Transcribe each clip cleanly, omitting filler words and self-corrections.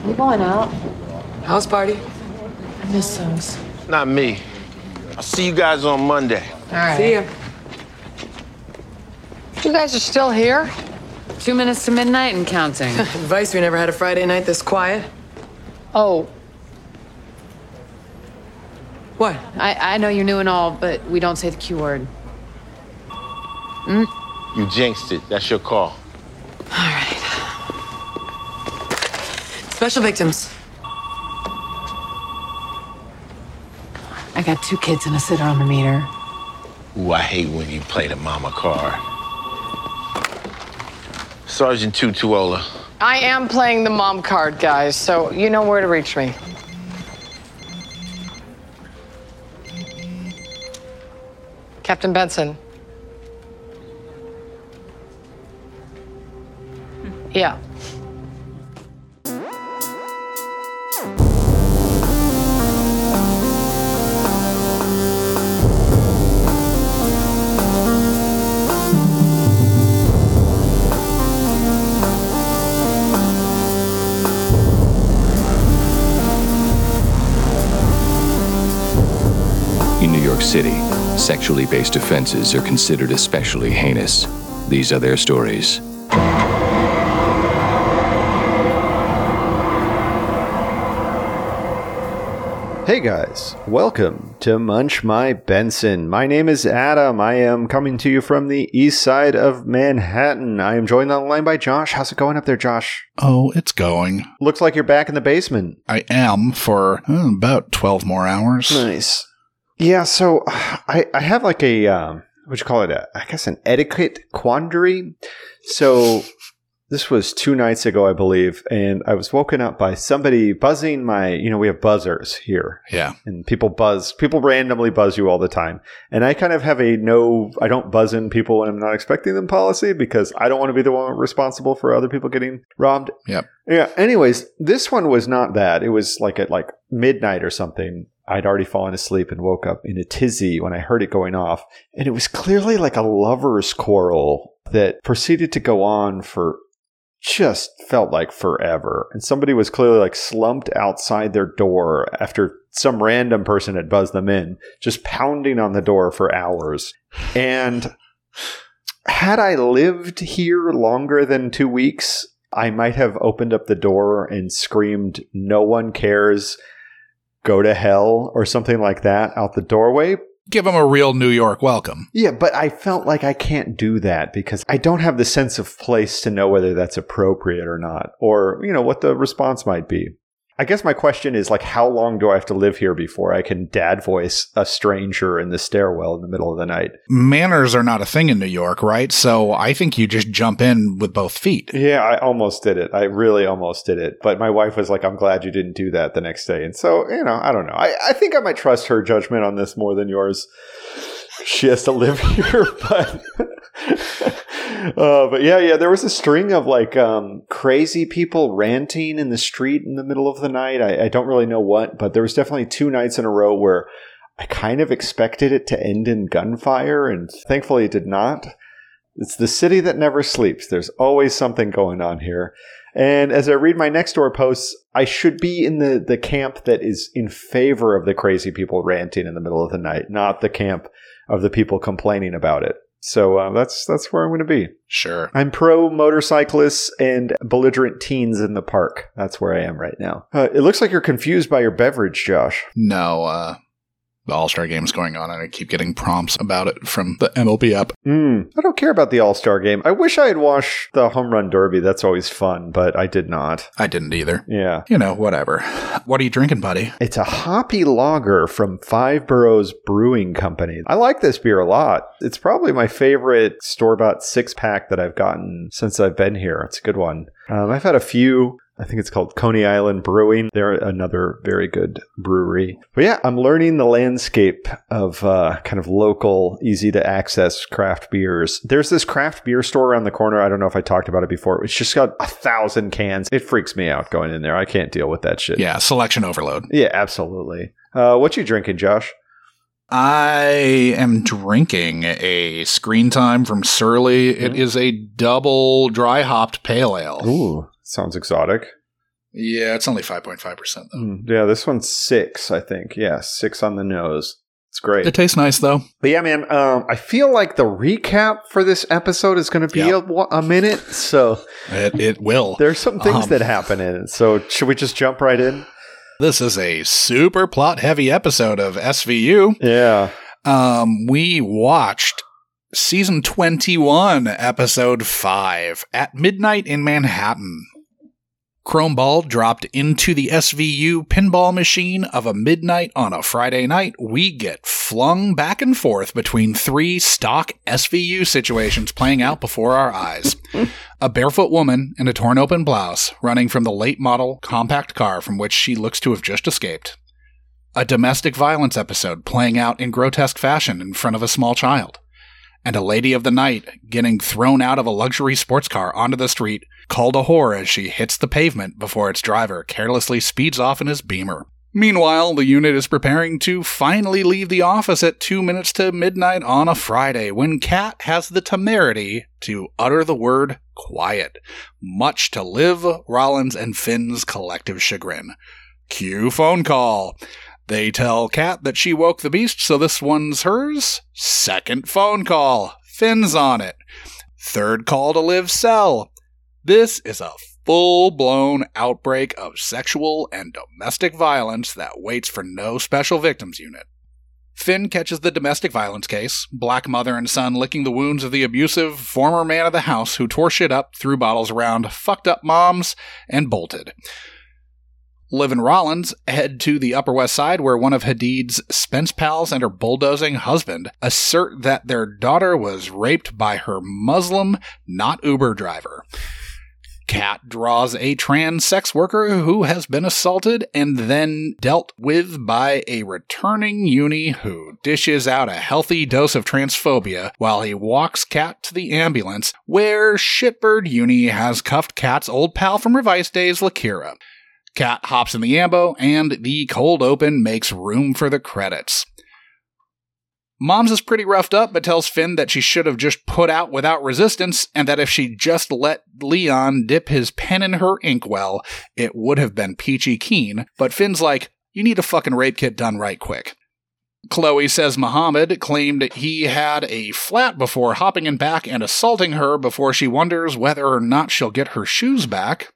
You going out? House party? I miss those. Not me. I'll see you guys on Monday. All right. See ya. You guys are still here? 2 minutes to midnight and counting. Advice we never had a Friday night this quiet. Oh, What? I know you're new and all, but we don't say the Q word. You jinxed it. That's your call. All right. Special victims. I got 2 kids and a sitter on the meter. Ooh, I hate when you play the mama card. Sergeant Tutuola. I am playing the mom card, guys, so you know where to reach me. Captain Benson. Yeah. In New York City, sexually based offenses are considered especially heinous. These are their stories. Hey guys, welcome to Munch My Benson. My name is Adam. I am coming to you from the east side of Manhattan. I am joined on the line by Josh. How's it going up there, Josh? Oh, it's going. Looks like you're back in the basement. I am for about 12 more hours. Nice. Yeah, so I have like a, what you call it, I guess an etiquette quandary. So this was 2 nights ago, I believe, and I was woken up by somebody buzzing my, we have buzzers here. Yeah. And people randomly buzz you all the time. And I kind of have I don't buzz in people when I'm not expecting them policy because I don't want to be the one responsible for other people getting robbed. Yep. Yeah. Anyways, this one was not that. It was like at midnight or something. I'd already fallen asleep and woke up in a tizzy when I heard it going off. And it was clearly like a lover's quarrel that proceeded to go on for just felt like forever. And somebody was clearly like slumped outside their door after some random person had buzzed them in, just pounding on the door for hours. And had I lived here longer than 2 weeks, I might have opened up the door and screamed, "No one cares. Go to hell," or something like that out the doorway. Give them a real New York welcome. Yeah, but I felt like I can't do that because I don't have the sense of place to know whether that's appropriate or not, or, what the response might be. I guess my question is, how long do I have to live here before I can dad voice a stranger in the stairwell in the middle of the night? Manners are not a thing in New York, right? So I think you just jump in with both feet. Yeah, I almost did it. I really almost did it. But my wife was like, "I'm glad you didn't do that the next day." And so, I don't know. I think I might trust her judgment on this more than yours. She has to live here, but... but yeah, there was a string of crazy people ranting in the street in the middle of the night. I don't really know what, but there was definitely 2 nights in a row where I kind of expected it to end in gunfire, and thankfully it did not. It's the city that never sleeps. There's always something going on here. And as I read my Nextdoor posts, I should be in the camp that is in favor of the crazy people ranting in the middle of the night, not the camp of the people complaining about it. So that's where I'm going to be. Sure. I'm pro motorcyclists and belligerent teens in the park. That's where I am right now. It looks like you're confused by your beverage, Josh. No, the All-Star Game's going on, and I keep getting prompts about it from the MLB app. I don't care about the All-Star Game. I wish I had watched the Home Run Derby. That's always fun, but I did not. I didn't either. Yeah. Whatever. What are you drinking, buddy? It's a hoppy lager from Five Boroughs Brewing Company. I like this beer a lot. It's probably my favorite store-bought 6-pack that I've gotten since I've been here. It's a good one. I've had a few. I think it's called Coney Island Brewing. They're another very good brewery. But yeah, I'm learning the landscape of kind of local, easy to access craft beers. There's this craft beer store around the corner. I don't know if I talked about it before. It's just got 1,000 cans. It freaks me out going in there. I can't deal with that shit. Yeah, selection overload. Yeah, absolutely. What you drinking, Josh? I am drinking a Screen Time from Surly. It is a double dry hopped pale ale. Ooh. Sounds exotic. Yeah, it's only 5.5% though. Yeah, this one's 6, I think. Yeah, 6 on the nose. It's great. It tastes nice though. But yeah, man, I feel like the recap for this episode is going to be a minute. So it will. There's some things that happen in it. So should we just jump right in? This is a super plot heavy episode of SVU. Yeah. We watched season 21, episode 5, At Midnight in Manhattan. Chrome Ball dropped into the SVU pinball machine of a midnight on a Friday night. We get flung back and forth between 3 stock SVU situations playing out before our eyes. A barefoot woman in a torn open blouse running from the late model compact car from which she looks to have just escaped. A domestic violence episode playing out in grotesque fashion in front of a small child. And a lady of the night getting thrown out of a luxury sports car onto the street, called a whore as she hits the pavement before its driver carelessly speeds off in his Beamer. Meanwhile, the unit is preparing to finally leave the office at 2 minutes to midnight on a Friday when Kat has the temerity to utter the word quiet, much to Liv, Rollins, and Finn's collective chagrin. Cue phone call. They tell Kat that she woke the beast, so this one's hers. Second phone call. Finn's on it. Third call to Liv's cell. This is a full-blown outbreak of sexual and domestic violence that waits for no special victims unit. Finn catches the domestic violence case, black mother and son licking the wounds of the abusive former man of the house who tore shit up, threw bottles around, fucked up moms, and bolted. Liv and Rollins head to the Upper West Side where one of Hadid's Spence pals and her bulldozing husband assert that their daughter was raped by her Muslim, not Uber driver. Kat draws a trans sex worker who has been assaulted and then dealt with by a returning uni who dishes out a healthy dose of transphobia while he walks Kat to the ambulance where shitbird uni has cuffed Kat's old pal from Revice days, Lakira. Kat hops in the ambo, and the cold open makes room for the credits. Moms is pretty roughed up, but tells Finn that she should have just put out without resistance, and that if she just let Leon dip his pen in her inkwell, it would have been peachy keen, but Finn's like, you need a fucking rape kit done right quick. Chloe says Muhammad claimed he had a flat before hopping in back and assaulting her before she wonders whether or not she'll get her shoes back.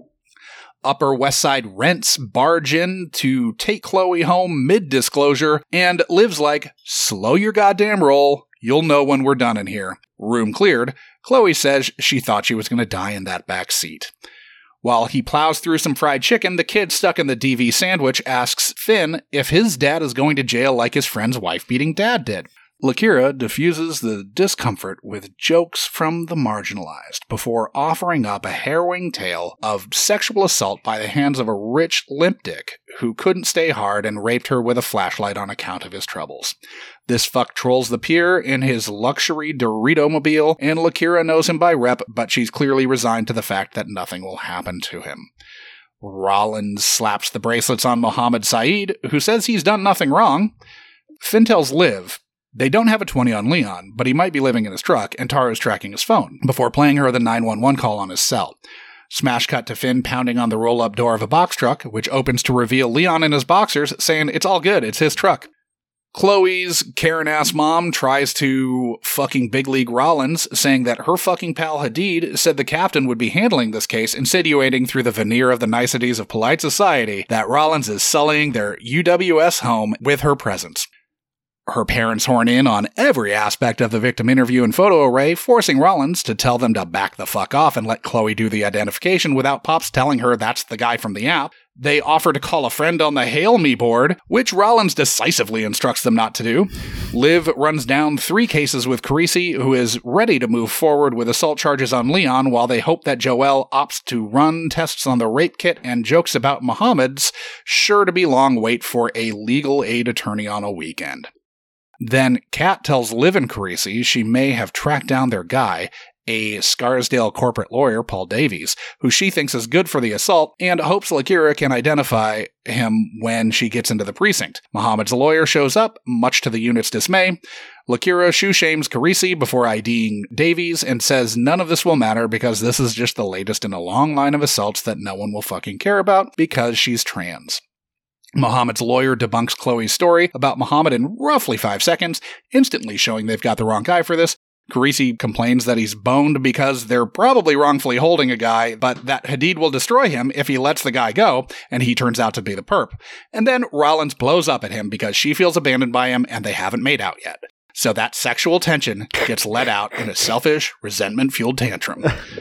Upper West Side rents barge in to take Chloe home mid-disclosure, and Liv's like, slow your goddamn roll, you'll know when we're done in here. Room cleared, Chloe says she thought she was going to die in that back seat. While he plows through some fried chicken, the kid stuck in the DV sandwich asks Finn if his dad is going to jail like his friend's wife-beating dad did. Lakira diffuses the discomfort with jokes from the marginalized before offering up a harrowing tale of sexual assault by the hands of a rich limp dick who couldn't stay hard and raped her with a flashlight on account of his troubles. This fuck trolls the pier in his luxury Dorito-mobile, and Lakira knows him by rep, but she's clearly resigned to the fact that nothing will happen to him. Rollins slaps the bracelets on Mohammed Saeed, who says he's done nothing wrong. Finn tells Liv they don't have a 20 on Leon, but he might be living in his truck, and Taro's tracking his phone, before playing her the 911 call on his cell. Smash cut to Finn pounding on the roll-up door of a box truck, which opens to reveal Leon in his boxers, saying it's all good, it's his truck. Chloe's Karen-ass mom tries to fucking big league Rollins, saying that her fucking pal Hadid said the captain would be handling this case, insinuating through the veneer of the niceties of polite society that Rollins is sullying their UWS home with her presence. Her parents horn in on every aspect of the victim interview and photo array, forcing Rollins to tell them to back the fuck off and let Chloe do the identification without Pops telling her that's the guy from the app. They offer to call a friend on the Hail Me board, which Rollins decisively instructs them not to do. Liv runs down 3 cases with Carisi, who is ready to move forward with assault charges on Leon, while they hope that Joelle opts to run tests on the rape kit and jokes about Muhammad's sure-to-be-long wait for a legal aid attorney on a weekend. Then Kat tells Liv and Carisi she may have tracked down their guy, a Scarsdale corporate lawyer, Paul Davies, who she thinks is good for the assault and hopes Lakira can identify him when she gets into the precinct. Muhammad's lawyer shows up, much to the unit's dismay. Lakira shoe-shames Carisi before IDing Davies and says none of this will matter because this is just the latest in a long line of assaults that no one will fucking care about because she's trans. Muhammad's lawyer debunks Chloe's story about Muhammad in roughly 5 seconds, instantly showing they've got the wrong guy for this. Carisi complains that he's boned because they're probably wrongfully holding a guy, but that Hadid will destroy him if he lets the guy go, and he turns out to be the perp. And then Rollins blows up at him because she feels abandoned by him and they haven't made out yet. So that sexual tension gets let out in a selfish, resentment-fueled tantrum.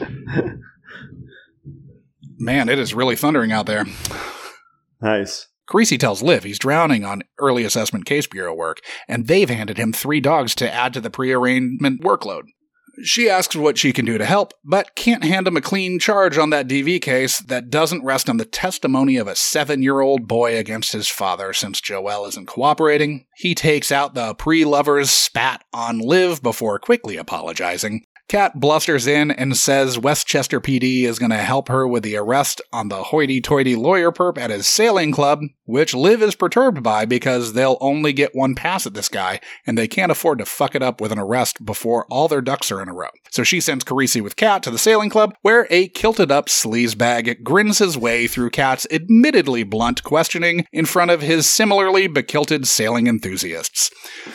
Man, it is really thundering out there. Nice. Carisi tells Liv he's drowning on early assessment case bureau work, and they've handed him 3 dogs to add to the pre-arraignment workload. She asks what she can do to help, but can't hand him a clean charge on that DV case that doesn't rest on the testimony of a 7-year-old boy against his father since Joel isn't cooperating. He takes out the pre-lover's spat on Liv before quickly apologizing. Kat blusters in and says Westchester PD is going to help her with the arrest on the hoity-toity lawyer perp at his sailing club, which Liv is perturbed by because they'll only get one pass at this guy, and they can't afford to fuck it up with an arrest before all their ducks are in a row. So she sends Carisi with Kat to the sailing club, where a kilted-up sleazebag grins his way through Kat's admittedly blunt questioning in front of his similarly bekilted sailing enthusiasts.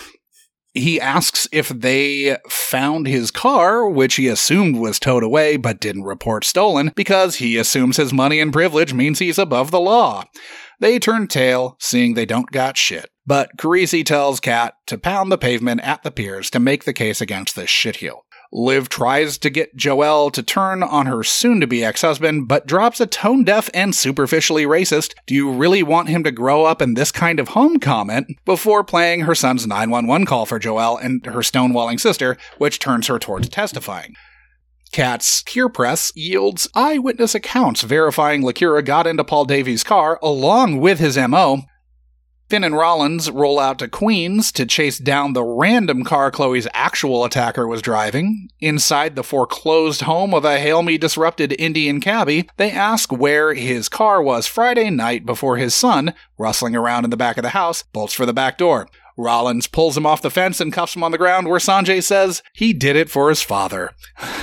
He asks if they found his car, which he assumed was towed away but didn't report stolen, because he assumes his money and privilege means he's above the law. They turn tail, seeing they don't got shit. But Carisi tells Kat to pound the pavement at the piers to make the case against this shitheel. Liv tries to get Joelle to turn on her soon-to-be ex-husband, but drops a tone-deaf and superficially racist, "Do you really want him to grow up in this kind of home?" comment, before playing her son's 911 call for Joelle and her stonewalling sister, which turns her towards testifying. Kat's peer press yields eyewitness accounts verifying Lakira got into Paul Davies' car along with his M.O., Finn and Rollins roll out to Queens to chase down the random car Chloe's actual attacker was driving. Inside the foreclosed home of a hail-me-disrupted Indian cabbie, they ask where his car was Friday night before his son, rustling around in the back of the house, bolts for the back door. Rollins pulls him off the fence and cuffs him on the ground, where Sanjay says he did it for his father.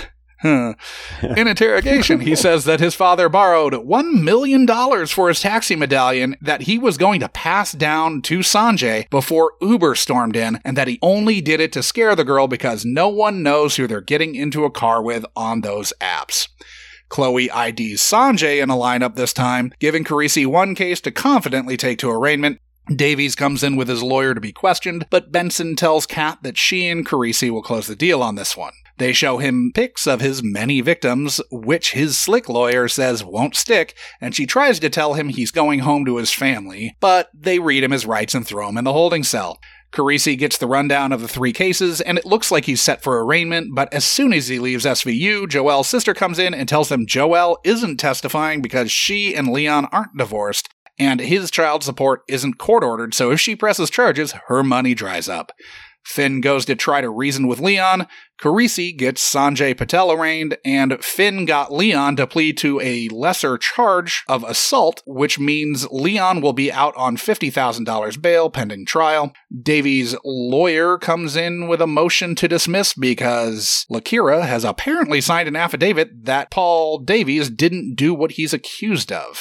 In interrogation, he says that his father borrowed $1 million for his taxi medallion that he was going to pass down to Sanjay before Uber stormed in, and that he only did it to scare the girl because no one knows who they're getting into a car with on those apps. Chloe IDs Sanjay in a lineup this time, giving Carisi one case to confidently take to arraignment. Davies comes in with his lawyer to be questioned, but Benson tells Kat that she and Carisi will close the deal on this one. They show him pics of his many victims, which his slick lawyer says won't stick, and she tries to tell him he's going home to his family, but they read him his rights and throw him in the holding cell. Carisi gets the rundown of the 3 cases, and it looks like he's set for arraignment, but as soon as he leaves SVU, Joelle's sister comes in and tells them Joelle isn't testifying because she and Leon aren't divorced, and his child support isn't court-ordered, so if she presses charges, her money dries up. Finn goes to try to reason with Leon, Carisi gets Sanjay Patel arraigned, and Finn got Leon to plead to a lesser charge of assault, which means Leon will be out on $50,000 bail pending trial. Davies' lawyer comes in with a motion to dismiss because Lakira has apparently signed an affidavit that Paul Davies didn't do what he's accused of.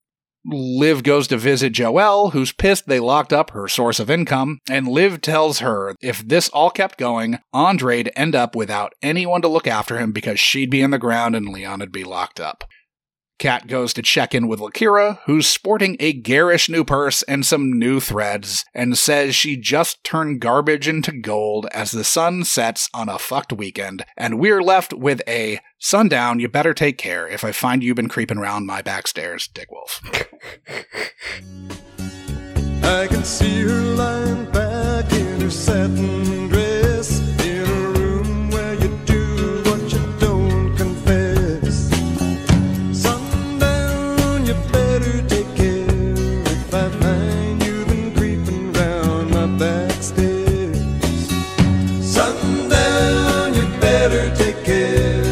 Liv goes to visit Joelle, who's pissed they locked up her source of income, and Liv tells her if this all kept going, Andre'd end up without anyone to look after him because she'd be in the ground and Leon would be locked up. Kat goes to check in with Lakira, who's sporting a garish new purse and some new threads, and says she just turned garbage into gold as the sun sets on a fucked weekend, and we're left with a "sundown, you better take care if I find you've been creeping around my back stairs, Dick Wolf." I can see her lying back in her satin dress in a room where you do what you don't confess. Sundown, you better take care if I find you've been creeping round my back stairs. Sundown, you better take care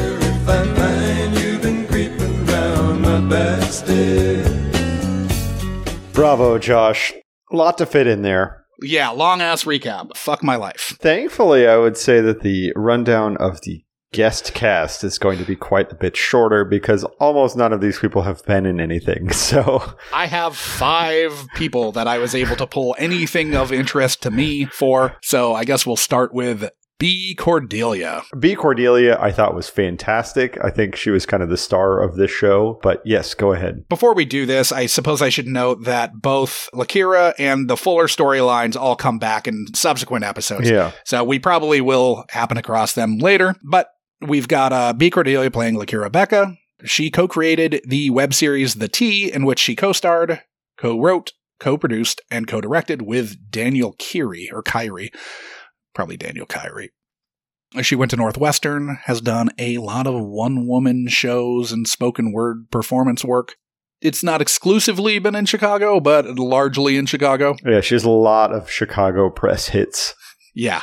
Bravo, Josh. A lot to fit in there. Yeah, long-ass recap. Fuck my life. Thankfully, I would say that the rundown of the guest cast is going to be quite a bit shorter because almost none of these people have been in anything. So I have 5 people that I was able to pull anything of interest to me for. So I guess we'll start with B. Cordelia. B. Cordelia, I thought was fantastic. I think she was kind of the star of this show. But yes, go ahead. Before we do this, I suppose I should note that both Lakira and the Fuller storylines all come back in subsequent episodes. Yeah. So we probably will happen across them later. But we've got B. Cordelia playing Lakira Becca. She co-created the web series The Tea, in which she co-starred, co-wrote, co-produced, and co-directed with Daniel Kyrie. Probably Daniel Kyrie. She went to Northwestern, has done a lot of one-woman shows and spoken word performance work. It's not exclusively been in Chicago, but largely in Chicago. Yeah, she has a lot of Chicago press hits. Yeah.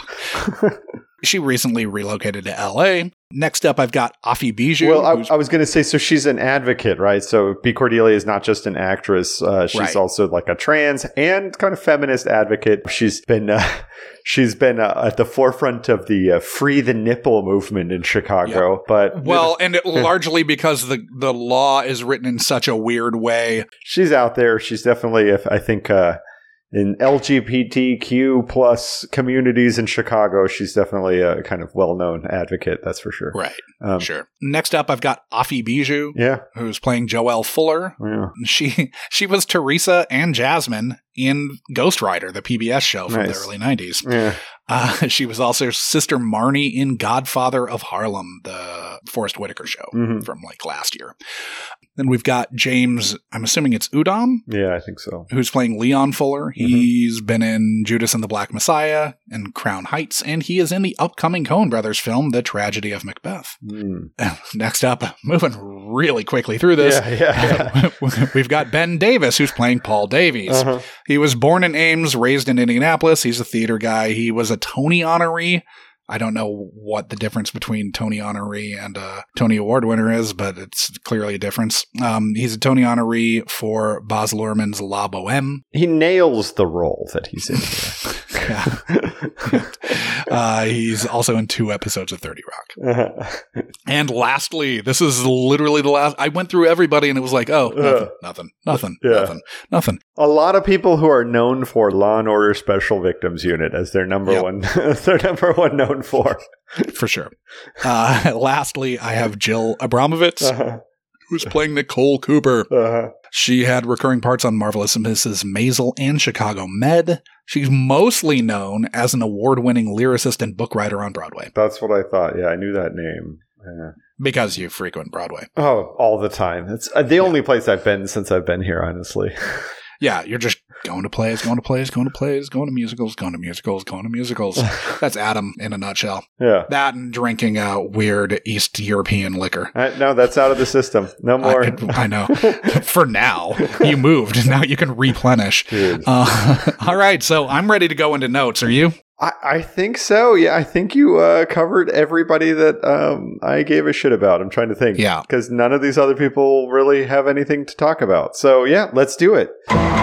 She recently relocated to LA. Next up, I've got Afi Bijou. Well, I was going to say, so she's an advocate, right? So B. Cordelia is not just an actress. She's also like a trans and kind of feminist advocate. She's been at the forefront of the Free the Nipple movement in Chicago. But and largely because the law is written in such a weird way. She's out there. She's definitely, I think, in LGBTQ plus communities in Chicago, she's definitely a kind of well-known advocate, that's for sure. Right. Sure. Next up, I've got Afi Bijou, who's playing Joelle Fuller. Yeah. She was Teresa and Jasmine in Ghost Rider, the PBS show from the early 90s. Yeah. She was also Sister Marnie in Godfather of Harlem, the Forrest Whitaker show from like last year. Then we've got James, I'm assuming it's Udom? Yeah, I think so. Who's playing Leon Fuller. He's been in Judas and the Black Messiah and Crown Heights, and he is in the upcoming Coen Brothers film, The Tragedy of Macbeth. Next up, moving really quickly through this, we've got Ben Davis, who's playing Paul Davies. He was born in Ames, raised in Indianapolis. He's a theater guy. He was a Tony honoree. I don't know what the difference between Tony honoree and a Tony Award winner is, but it's clearly a difference. He's a Tony honoree for Baz Luhrmann's La Boheme. He nails the role that he's in here. He's also in 2 episodes of 30 Rock. And lastly, this is literally the last. I went through everybody and it was like, nothing. A lot of people who are known for Law and Order Special Victims Unit as their number one, their number one known for. For sure. Lastly, I have Jill Abramovitz, who's playing Nicole Cooper. She had recurring parts on Marvelous Mrs. Maisel and Chicago Med. She's mostly known as an award-winning lyricist and book writer on Broadway. That's what I thought. Yeah, I knew that name. Because you frequent Broadway. Oh, all the time. It's the only place I've been since I've been here, honestly. Yeah, you're just going to plays, going to musicals. That's Adam in a nutshell. Yeah. That and drinking weird East European liquor. No, that's out of the system. No more. I know. For now. You moved. Now you can replenish. All right, so I'm ready to go into notes. Are you? I think so. Yeah, I think you covered everybody that I gave a shit about. I'm trying to think. Yeah. Because none of these other people really have anything to talk about. So, yeah, let's do it.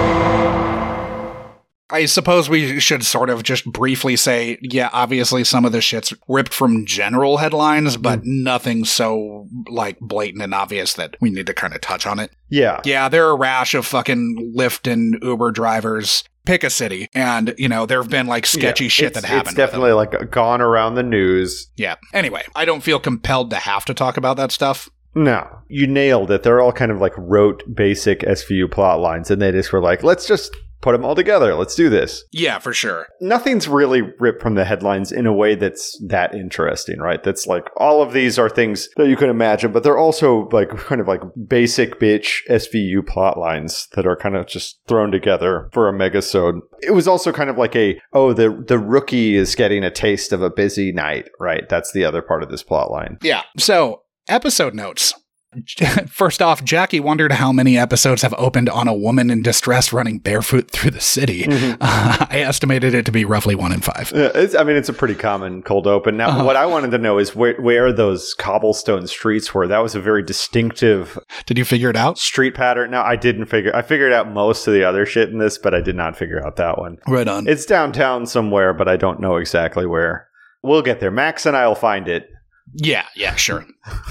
I suppose we should sort of just briefly say, yeah, obviously some of this shit's ripped from general headlines, but nothing so, like, blatant and obvious that we need to kind of touch on it. Yeah. Yeah, there are a rash of fucking Lyft and Uber drivers. Pick a city, and, you know, there have been, like, sketchy shit that happened. It's definitely, like, gone around the news. Yeah. Anyway, I don't feel compelled to have to talk about that stuff. No. You nailed it. They're all kind of, like, rote, basic SVU plot lines, and they just were like, let's just put them all together. Let's do this. Yeah, for sure. Nothing's really ripped from the headlines in a way that's that interesting, right? That's like, all of these are things that you can imagine, but they're also like kind of like basic bitch SVU plot lines that are kind of just thrown together for a megasode. It was also kind of like the rookie is getting a taste of a busy night, right? That's the other part of this plot line. Yeah. So, episode notes. First off, Jackie wondered how many episodes have opened on a woman in distress running barefoot through the city. I estimated it to be roughly 1 in 5. It's a pretty common cold open. Now, what I wanted to know is where those cobblestone streets were. That was a very distinctive. Did you figure it out? Street pattern. No, I didn't figure. I figured out most of the other shit in this, but I did not figure out that one. Right on. It's downtown somewhere, but I don't know exactly where. We'll get there. Max and I will find it. Yeah, sure.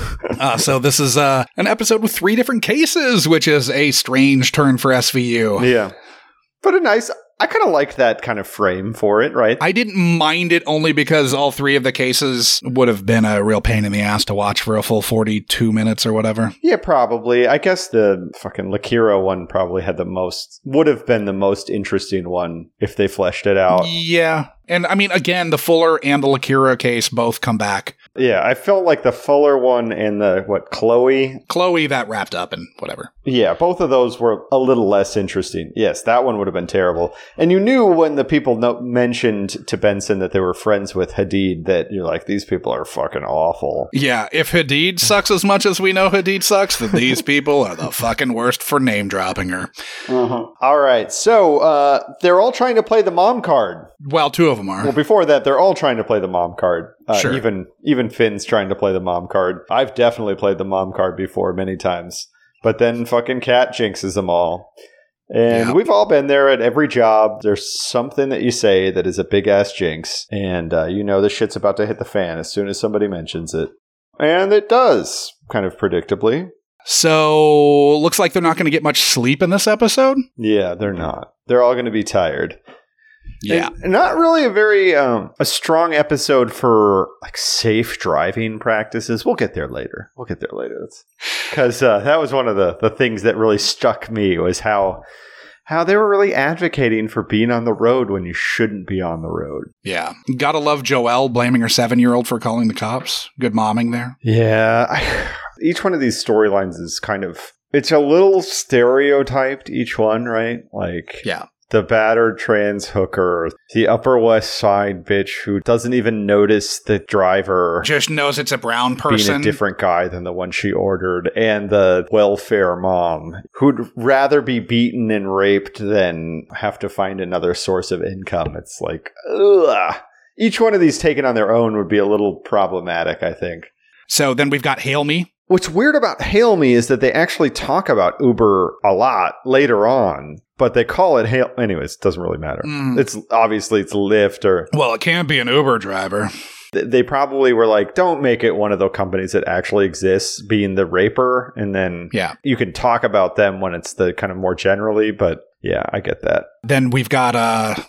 So this is an episode with 3 different cases, which is a strange turn for SVU. Yeah. But I kind of like that kind of frame for it, right? I didn't mind it only because all 3 of the cases would have been a real pain in the ass to watch for a full 42 minutes or whatever. Yeah, probably. I guess the fucking Lakira one probably would have been the most interesting one if they fleshed it out. Yeah. And I mean, again, the Fuller and the Lakira case both come back. Yeah, I felt like the Fuller one and Chloe, that wrapped up and whatever. Yeah, both of those were a little less interesting. Yes, that one would have been terrible. And you knew when the people mentioned to Benson that they were friends with Hadid that you're like, these people are fucking awful. Yeah, if Hadid sucks as much as we know Hadid sucks, then these people are the fucking worst for name dropping her. All right, so they're all trying to play the mom card. Well, 2 of them are. Well, before that, they're all trying to play the mom card. Sure. Even Finn's trying to play the mom card. I've definitely played the mom card before many times. But then fucking Kat jinxes them all. And we've all been there at every job. There's something that you say that is a big-ass jinx. And you know the shit's about to hit the fan as soon as somebody mentions it. And it does, kind of predictably. So, looks like they're not going to get much sleep in this episode? Yeah, they're not. They're all going to be tired. Yeah. And not really a very a strong episode for like safe driving practices. We'll get there later. Because that was one of the things that really struck me was how they were really advocating for being on the road when you shouldn't be on the road. Yeah. Gotta love Joelle blaming her 7-year-old for calling the cops. Good momming there. Yeah. Each one of these storylines is it's a little stereotyped, each one, right? Like, yeah. The battered trans hooker, the Upper West Side bitch who doesn't even notice the driver. Just knows it's a brown person. Being a different guy than the one she ordered. And the welfare mom who'd rather be beaten and raped than have to find another source of income. It's like, ugh. Each one of these taken on their own would be a little problematic, I think. So then we've got Hail Me. What's weird about Hail Me is that they actually talk about Uber a lot later on, but they call it Hail. Anyways, it doesn't really matter. It's obviously it's Lyft or. Well, it can't be an Uber driver. They probably were like, don't make it one of the companies that actually exists being the raper. And then you can talk about them when it's the kind of more generally. But yeah, I get that. Then we've got a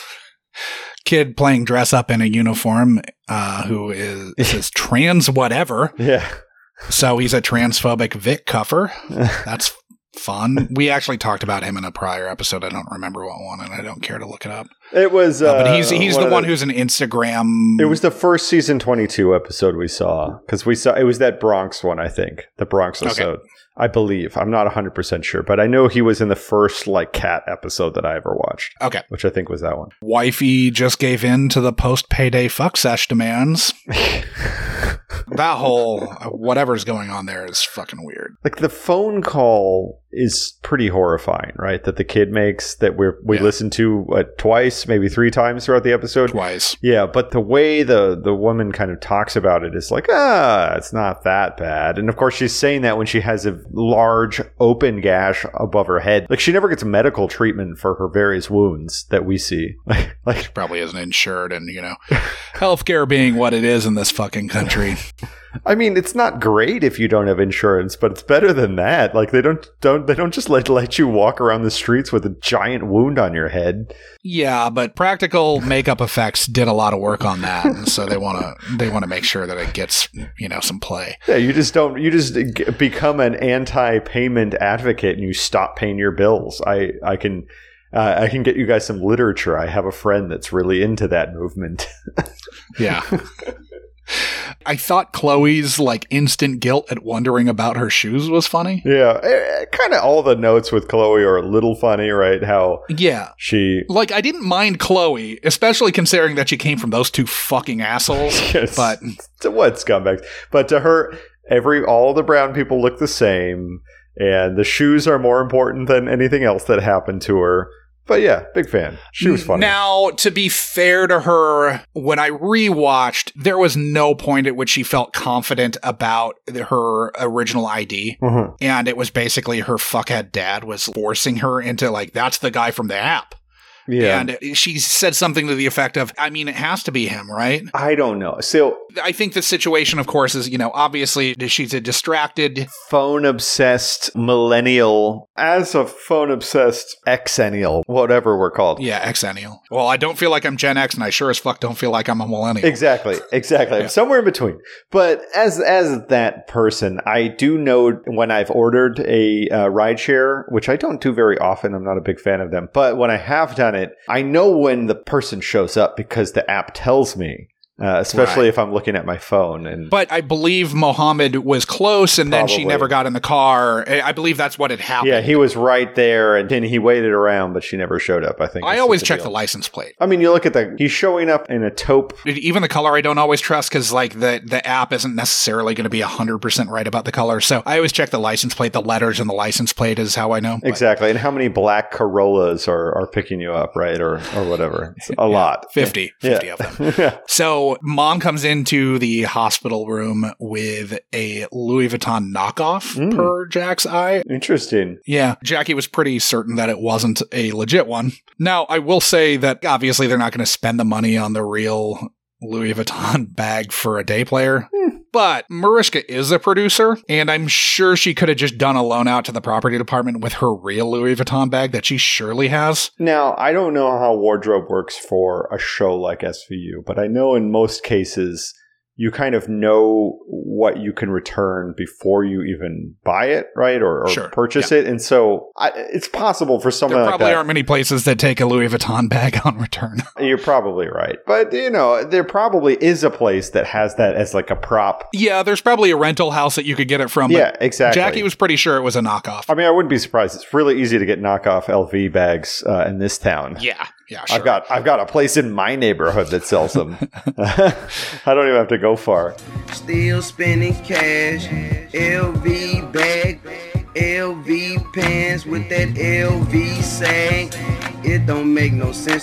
kid playing dress up in a uniform who is trans whatever. Yeah. So he's a transphobic Vic Cuffer. That's fun. We actually talked about him in a prior episode. I don't remember what one, and I don't care to look it up. It was, but he's the one who's an Instagram. It was the first season 22 episode we saw because it was that Bronx one, I think, the Bronx episode. I believe. I'm not 100% sure, but I know he was in the first Cat episode that I ever watched. Okay, which I think was that one. Wifey just gave in to the post-payday fuck sesh demands. That whole whatever's going on there is fucking weird. Like the phone call is pretty horrifying, right? That the kid makes that we listened to twice, maybe 3 times throughout the episode. Twice. Yeah, but the way the woman kind of talks about it is like, it's not that bad. And of course she's saying that when she has a large open gash above her head. Like she never gets medical treatment for her various wounds that we see. Like she probably isn't insured, and healthcare being what it is in this fucking country. I mean, it's not great if you don't have insurance, but it's better than that. Like they don't just let you walk around the streets with a giant wound on your head. Yeah, but practical makeup effects did a lot of work on that, and so they want to make sure that it gets some play. Yeah, you just become an anti-payment advocate and you stop paying your bills. I can get you guys some literature. I have a friend that's really into that movement. Yeah. I thought Chloe's instant guilt at wondering about her shoes was funny. Yeah, kind of all the notes with Chloe are a little funny, right? How she I didn't mind Chloe, especially considering that she came from those 2 fucking assholes. Yes. But what scumbags? But to her, all the brown people look the same, and the shoes are more important than anything else that happened to her. But yeah, big fan. She was funny. Now, to be fair to her, when I rewatched, there was no point at which she felt confident about her original ID. Mm-hmm. And it was basically her fuckhead dad was forcing her into, like, that's the guy from the app. Yeah. And she said something to the effect of, I mean, it has to be him, right? I don't know. So I think the situation, of course, is, obviously she's a distracted. phone-obsessed millennial, as a phone-obsessed exennial, whatever we're called. Yeah, exennial. Well, I don't feel like I'm Gen X, and I sure as fuck don't feel like I'm a millennial. Exactly. I'm somewhere in between. But as that person, I do know when I've ordered a rideshare, which I don't do very often. I'm not a big fan of them. But when I have done it, I know when the person shows up because the app tells me. Especially if I'm looking at my phone. But I believe Mohammed was close, and then she never got in the car. I believe that's what had happened. Yeah, he was right there, and then he waited around, but she never showed up, I think. I always check the license plate. I mean, you look at he's showing up in a taupe. Even the color I don't always trust, because the app isn't necessarily going to be 100% right about the color. So I always check the license plate. The letters in the license plate is how I know. Exactly. And how many black Corollas are picking you up, right? Or whatever. It's a lot. 50 of them. Yeah. So Mom comes into the hospital room with a Louis Vuitton knockoff per Jack's eye. Interesting. Yeah. Jackie was pretty certain that it wasn't a legit one. Now, I will say that obviously they're not going to spend the money on the real Louis Vuitton bag for a day player. But Mariska is a producer, and I'm sure she could have just done a loan out to the property department with her real Louis Vuitton bag that she surely has. Now, I don't know how wardrobe works for a show like SVU, but I know in most cases you kind of know what you can return before you even buy it, right? Or sure. purchase it. And so it's possible for someone like that. There probably aren't many places that take a Louis Vuitton bag on return. You're probably right. But, there probably is a place that has that as like a prop. Yeah, there's probably a rental house that you could get it from. Yeah, exactly. Jackie was pretty sure it was a knockoff. I mean, I wouldn't be surprised. It's really easy to get knockoff LV bags in this town. Yeah, sure. I've got a place in my neighborhood that sells them. I don't even have to go far. Still spending cash, LV bag, LV pants with that LV sag. It don't make no sense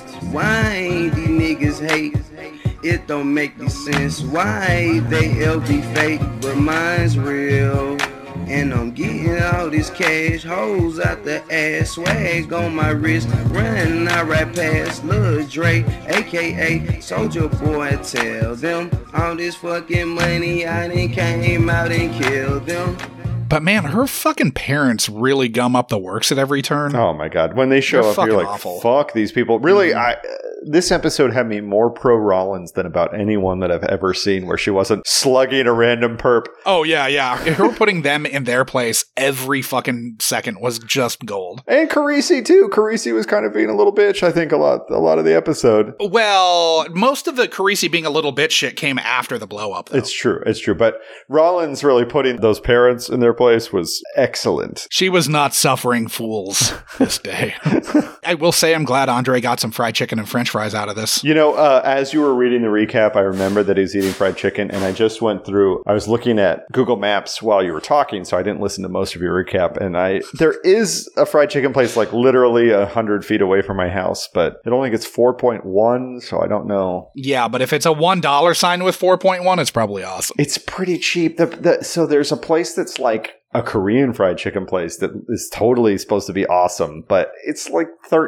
why these niggas hate. It don't make no sense why they LV fake, but mine's real. And I'm getting all this cash, hoes out the ass, swag on my wrist, running out right past Lil Dre, aka Soulja Boy. Tell them all this fucking money, I done came out and killed them. But man, her fucking parents really gum up the works at every turn. Oh my god, when they show up, you're like, awful. Fuck these people. Really, this episode had me more pro Rollins than about anyone that I've ever seen, where she wasn't slugging a random perp. Oh yeah. Her putting them in their place every fucking second was just gold. And Carisi too. Carisi was kind of being a little bitch, I think, a lot of the episode. Well, most of the Carisi being a little bitch shit came after the blow up, though. It's true. But Rollins really putting those parents in their place was excellent. She was not suffering fools this day. I will say I'm glad Andre got some fried chicken and French fries out of this. As you were reading the recap, I remembered that he's eating fried chicken, and I just went through, I was looking at Google Maps while you were talking, so I didn't listen to most of your recap, and there is a fried chicken place like literally 100 feet away from my house, but it only gets 4.1, so I don't know. Yeah, but if it's a $1 sign with 4.1, it's probably awesome. It's pretty cheap. So there's a place that's like a Korean fried chicken place that is totally supposed to be awesome, but it's like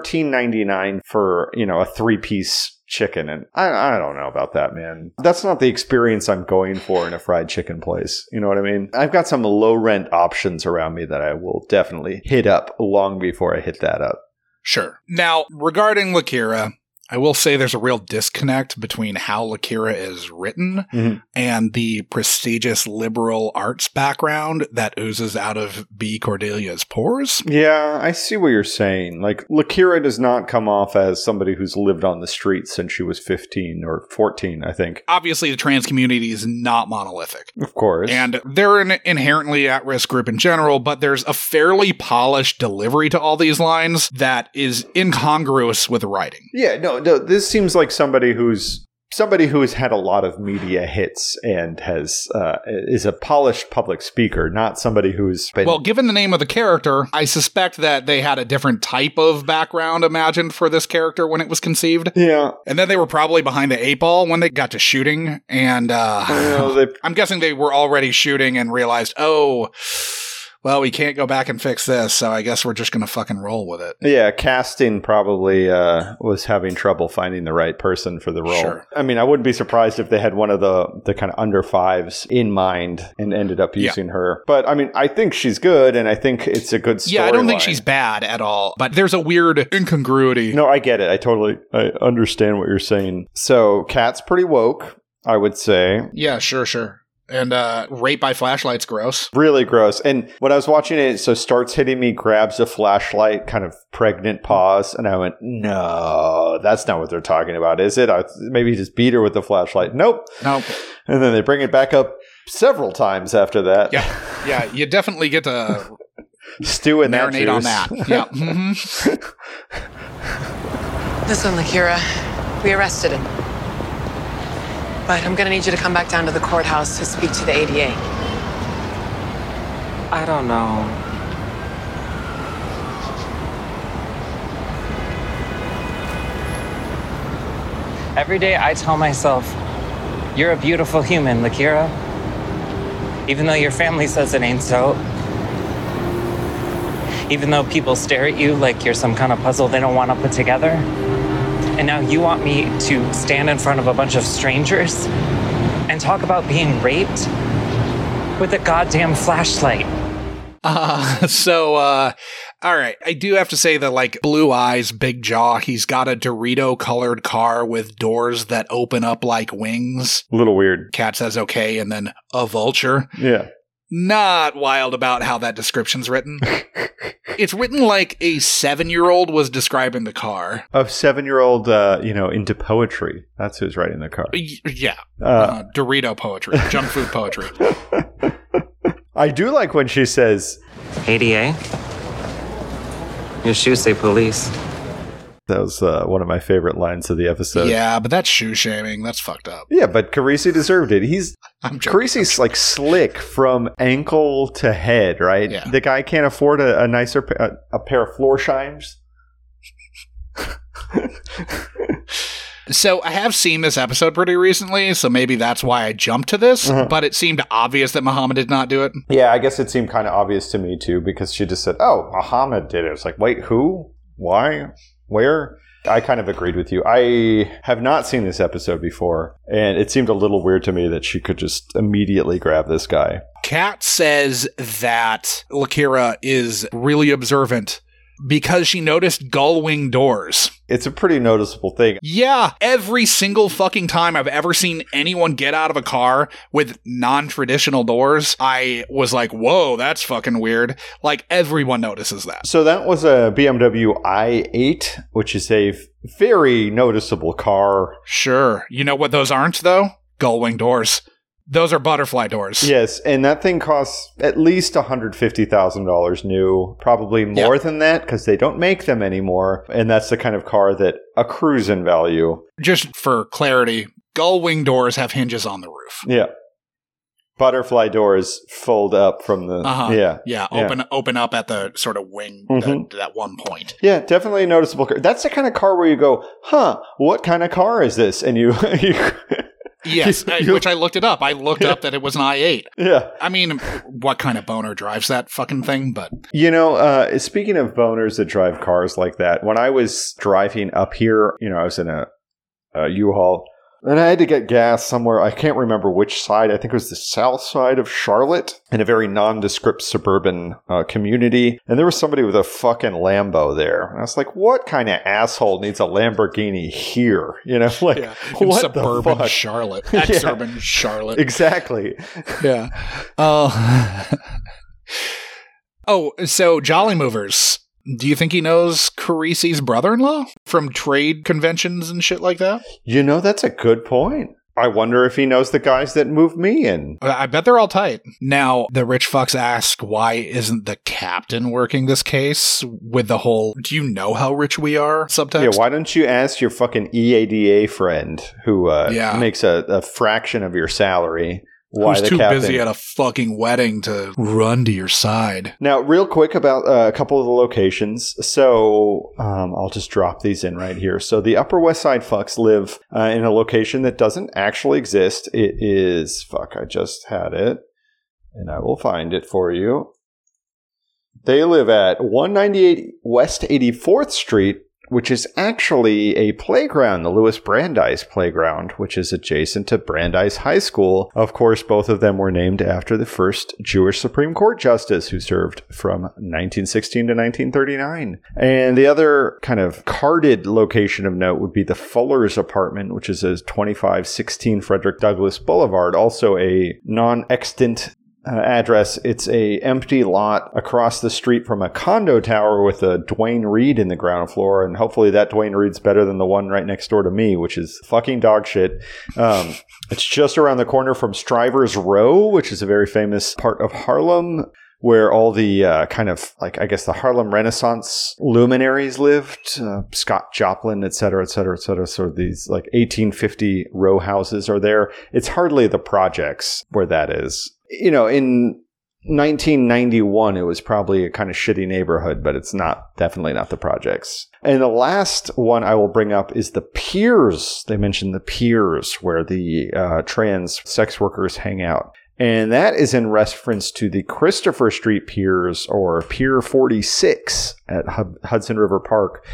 $13.99 for, a 3-piece chicken. And I don't know about that, man. That's not the experience I'm going for in a fried chicken place. You know what I mean? I've got some low rent options around me that I will definitely hit up long before I hit that up. Sure. Now, regarding Lakira, I will say there's a real disconnect between how Lakira is written and the prestigious liberal arts background that oozes out of B. Cordelia's pores. Yeah, I see what you're saying. Like, Lakira does not come off as somebody who's lived on the streets since she was 15 or 14, I think. Obviously, the trans community is not monolithic. Of course. And they're an inherently at-risk group in general, but there's a fairly polished delivery to all these lines that is incongruous with writing. Yeah, no, this seems like somebody who's somebody who has had a lot of media hits and is a polished public speaker, not somebody who's been... Well, given the name of the character, I suspect that they had a different type of background imagined for this character when it was conceived. Yeah. And then they were probably behind the 8 ball when they got to shooting. And I'm guessing they were already shooting and realized, oh, well, we can't go back and fix this, so I guess we're just going to fucking roll with it. Yeah, casting probably was having trouble finding the right person for the role. Sure. I mean, I wouldn't be surprised if they had one of the kind of under 5s in mind and ended up using her. But, I mean, I think she's good, and I think it's a good storyline. Yeah, I don't think she's bad at all, but there's a weird incongruity. No, I get it. I understand what you're saying. So, Kat's pretty woke, I would say. Yeah, sure. And rape by flashlight's gross. Really gross. And when I was watching it, so starts hitting me, grabs a flashlight, kind of pregnant pause. And I went, no, that's not what they're talking about, is it? Maybe he just beat her with the flashlight. Nope. And then they bring it back up several times after that. Yeah, you definitely get to stew in that marinate on that. Yeah. Listen, Lakira, we arrested him. But I'm gonna need you to come back down to the courthouse to speak to the ADA. I don't know. Every day I tell myself, you're a beautiful human, Lakira. Even though your family says it ain't so. Even though people stare at you like you're some kind of puzzle they don't want to put together. And now you want me to stand in front of a bunch of strangers and talk about being raped with a goddamn flashlight. All right. I do have to say that, like, blue eyes, big jaw, he's got a Dorito-colored car with doors that open up like wings. A little weird. Kat says okay, and then a vulture. Yeah. Not wild about how that description's written. It's written like a 7-year-old was describing the car. A 7-year-old, into poetry. That's who's writing the car. Yeah. Dorito poetry. Junk food poetry. I do like when she says... ADA? Your shoes say police. That was one of my favorite lines of the episode. Yeah, but that's shoe shaming. That's fucked up. Yeah, but Carisi deserved it. Carisi's like slick from ankle to head, right? Yeah. The guy can't afford a nicer a pair of floor shines. So I have seen this episode pretty recently, so maybe that's why I jumped to this, but it seemed obvious that Muhammad did not do it. Yeah, I guess it seemed kind of obvious to me too, because she just said, oh, Muhammad did it. It's like, wait, who? Why? Where? I kind of agreed with you. I have not seen this episode before, and it seemed a little weird to me that she could just immediately grab this guy. Kat says that Lakira is really observant because she noticed gull-wing doors. It's a pretty noticeable thing. Yeah, every single fucking time I've ever seen anyone get out of a car with non-traditional doors, I was like, whoa, that's fucking weird. Like, everyone notices that. So that was a BMW i8, which is a very noticeable car. Sure. You know what those aren't, though? Gull-wing doors. Those are butterfly doors. Yes, and that thing costs at least $150,000 new, probably more than that, because they don't make them anymore, and that's the kind of car that accrues in value. Just for clarity, gull-wing doors have hinges on the roof. Yeah. Butterfly doors fold up from the... Open up at the sort of wing, that one point. Yeah, definitely a noticeable car. That's the kind of car where you go, what kind of car is this? And you Yes, which I looked it up. I looked up that it was an i8. Yeah. I mean, what kind of boner drives that fucking thing? But speaking of boners that drive cars like that, when I was driving up here, I was in a U-Haul, and I had to get gas somewhere. I can't remember which side. I think it was the south side of Charlotte, in a very nondescript suburban community. And there was somebody with a fucking Lambo there. And I was like, what kind of asshole needs a Lamborghini here? In what suburban the fuck? Charlotte. Exurban Charlotte. Exactly. Yeah. So Jolly Movers. Do you think he knows Carisi's brother-in-law from trade conventions and shit like that? That's a good point. I wonder if he knows the guys that moved me in. I bet they're all tight. Now, the rich fucks ask, why isn't the captain working this case with the whole, do you know how rich we are subtext? Yeah, why don't you ask your fucking EADA friend who makes a fraction of your salary? Why Who's the too captain? busy at a fucking wedding to run to your side? Now, real quick about a couple of the locations. So I'll just drop these in right here. So the Upper West Side fucks live in a location that doesn't actually exist. It is, I just had it, and I will find it for you. They live at 198 West 84th Street, which is actually a playground, the Louis Brandeis Playground, which is adjacent to Brandeis High School. Of course, both of them were named after the first Jewish Supreme Court justice who served from 1916 to 1939. And the other kind of carded location of note would be the Fuller's apartment, which is at 2516 Frederick Douglass Boulevard, also a non-extant address. It's a empty lot across the street from a condo tower with a Dwayne Reed in the ground floor, and hopefully that Dwayne Reed's better than the one right next door to me, which is fucking dog shit. It's just around the corner from Strivers Row, which is a very famous part of Harlem, where all the kind of, like, I guess the Harlem Renaissance luminaries lived, Scott Joplin, et cetera, et cetera, et cetera. So these like 1850 row houses are there. It's hardly the projects where that is. You know, in 1991, it was probably a kind of shitty neighborhood, but it's definitely not the projects. And the last one I will bring up is the piers. They mentioned the piers where the trans sex workers hang out. And that is in reference to the Christopher Street Piers, or Pier 46 at Hudson River Park.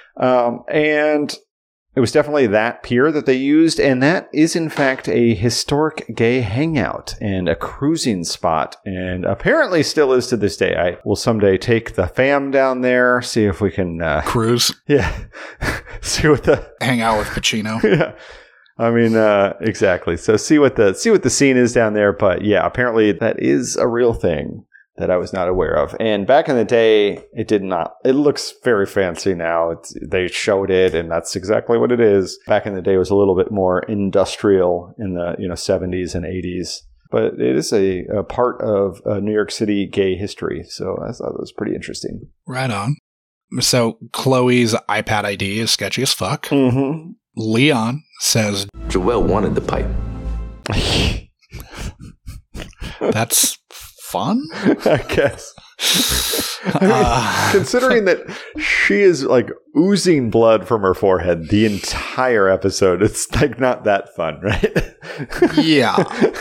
And it was definitely that pier that they used, and that is in fact a historic gay hangout and a cruising spot, and apparently still is to this day. I will someday take the fam down there, see if we can cruise. Yeah, see what the hang out with Pacino. Yeah, I mean exactly. So see what the scene is down there. But yeah, apparently that is a real thing that I was not aware of. And back in the day, it did not. It looks very fancy now. They showed it, and that's exactly what it is. Back in the day, it was a little bit more industrial in the 70s and 80s. But it is a part of New York City gay history. So I thought it was pretty interesting. Right on. So Chloe's iPad ID is sketchy as fuck. Mm-hmm. Leon says, Joelle wanted the pipe. That's fun, I guess. I mean, considering that she is like oozing blood from her forehead the entire episode, it's like not that fun, right? Yeah.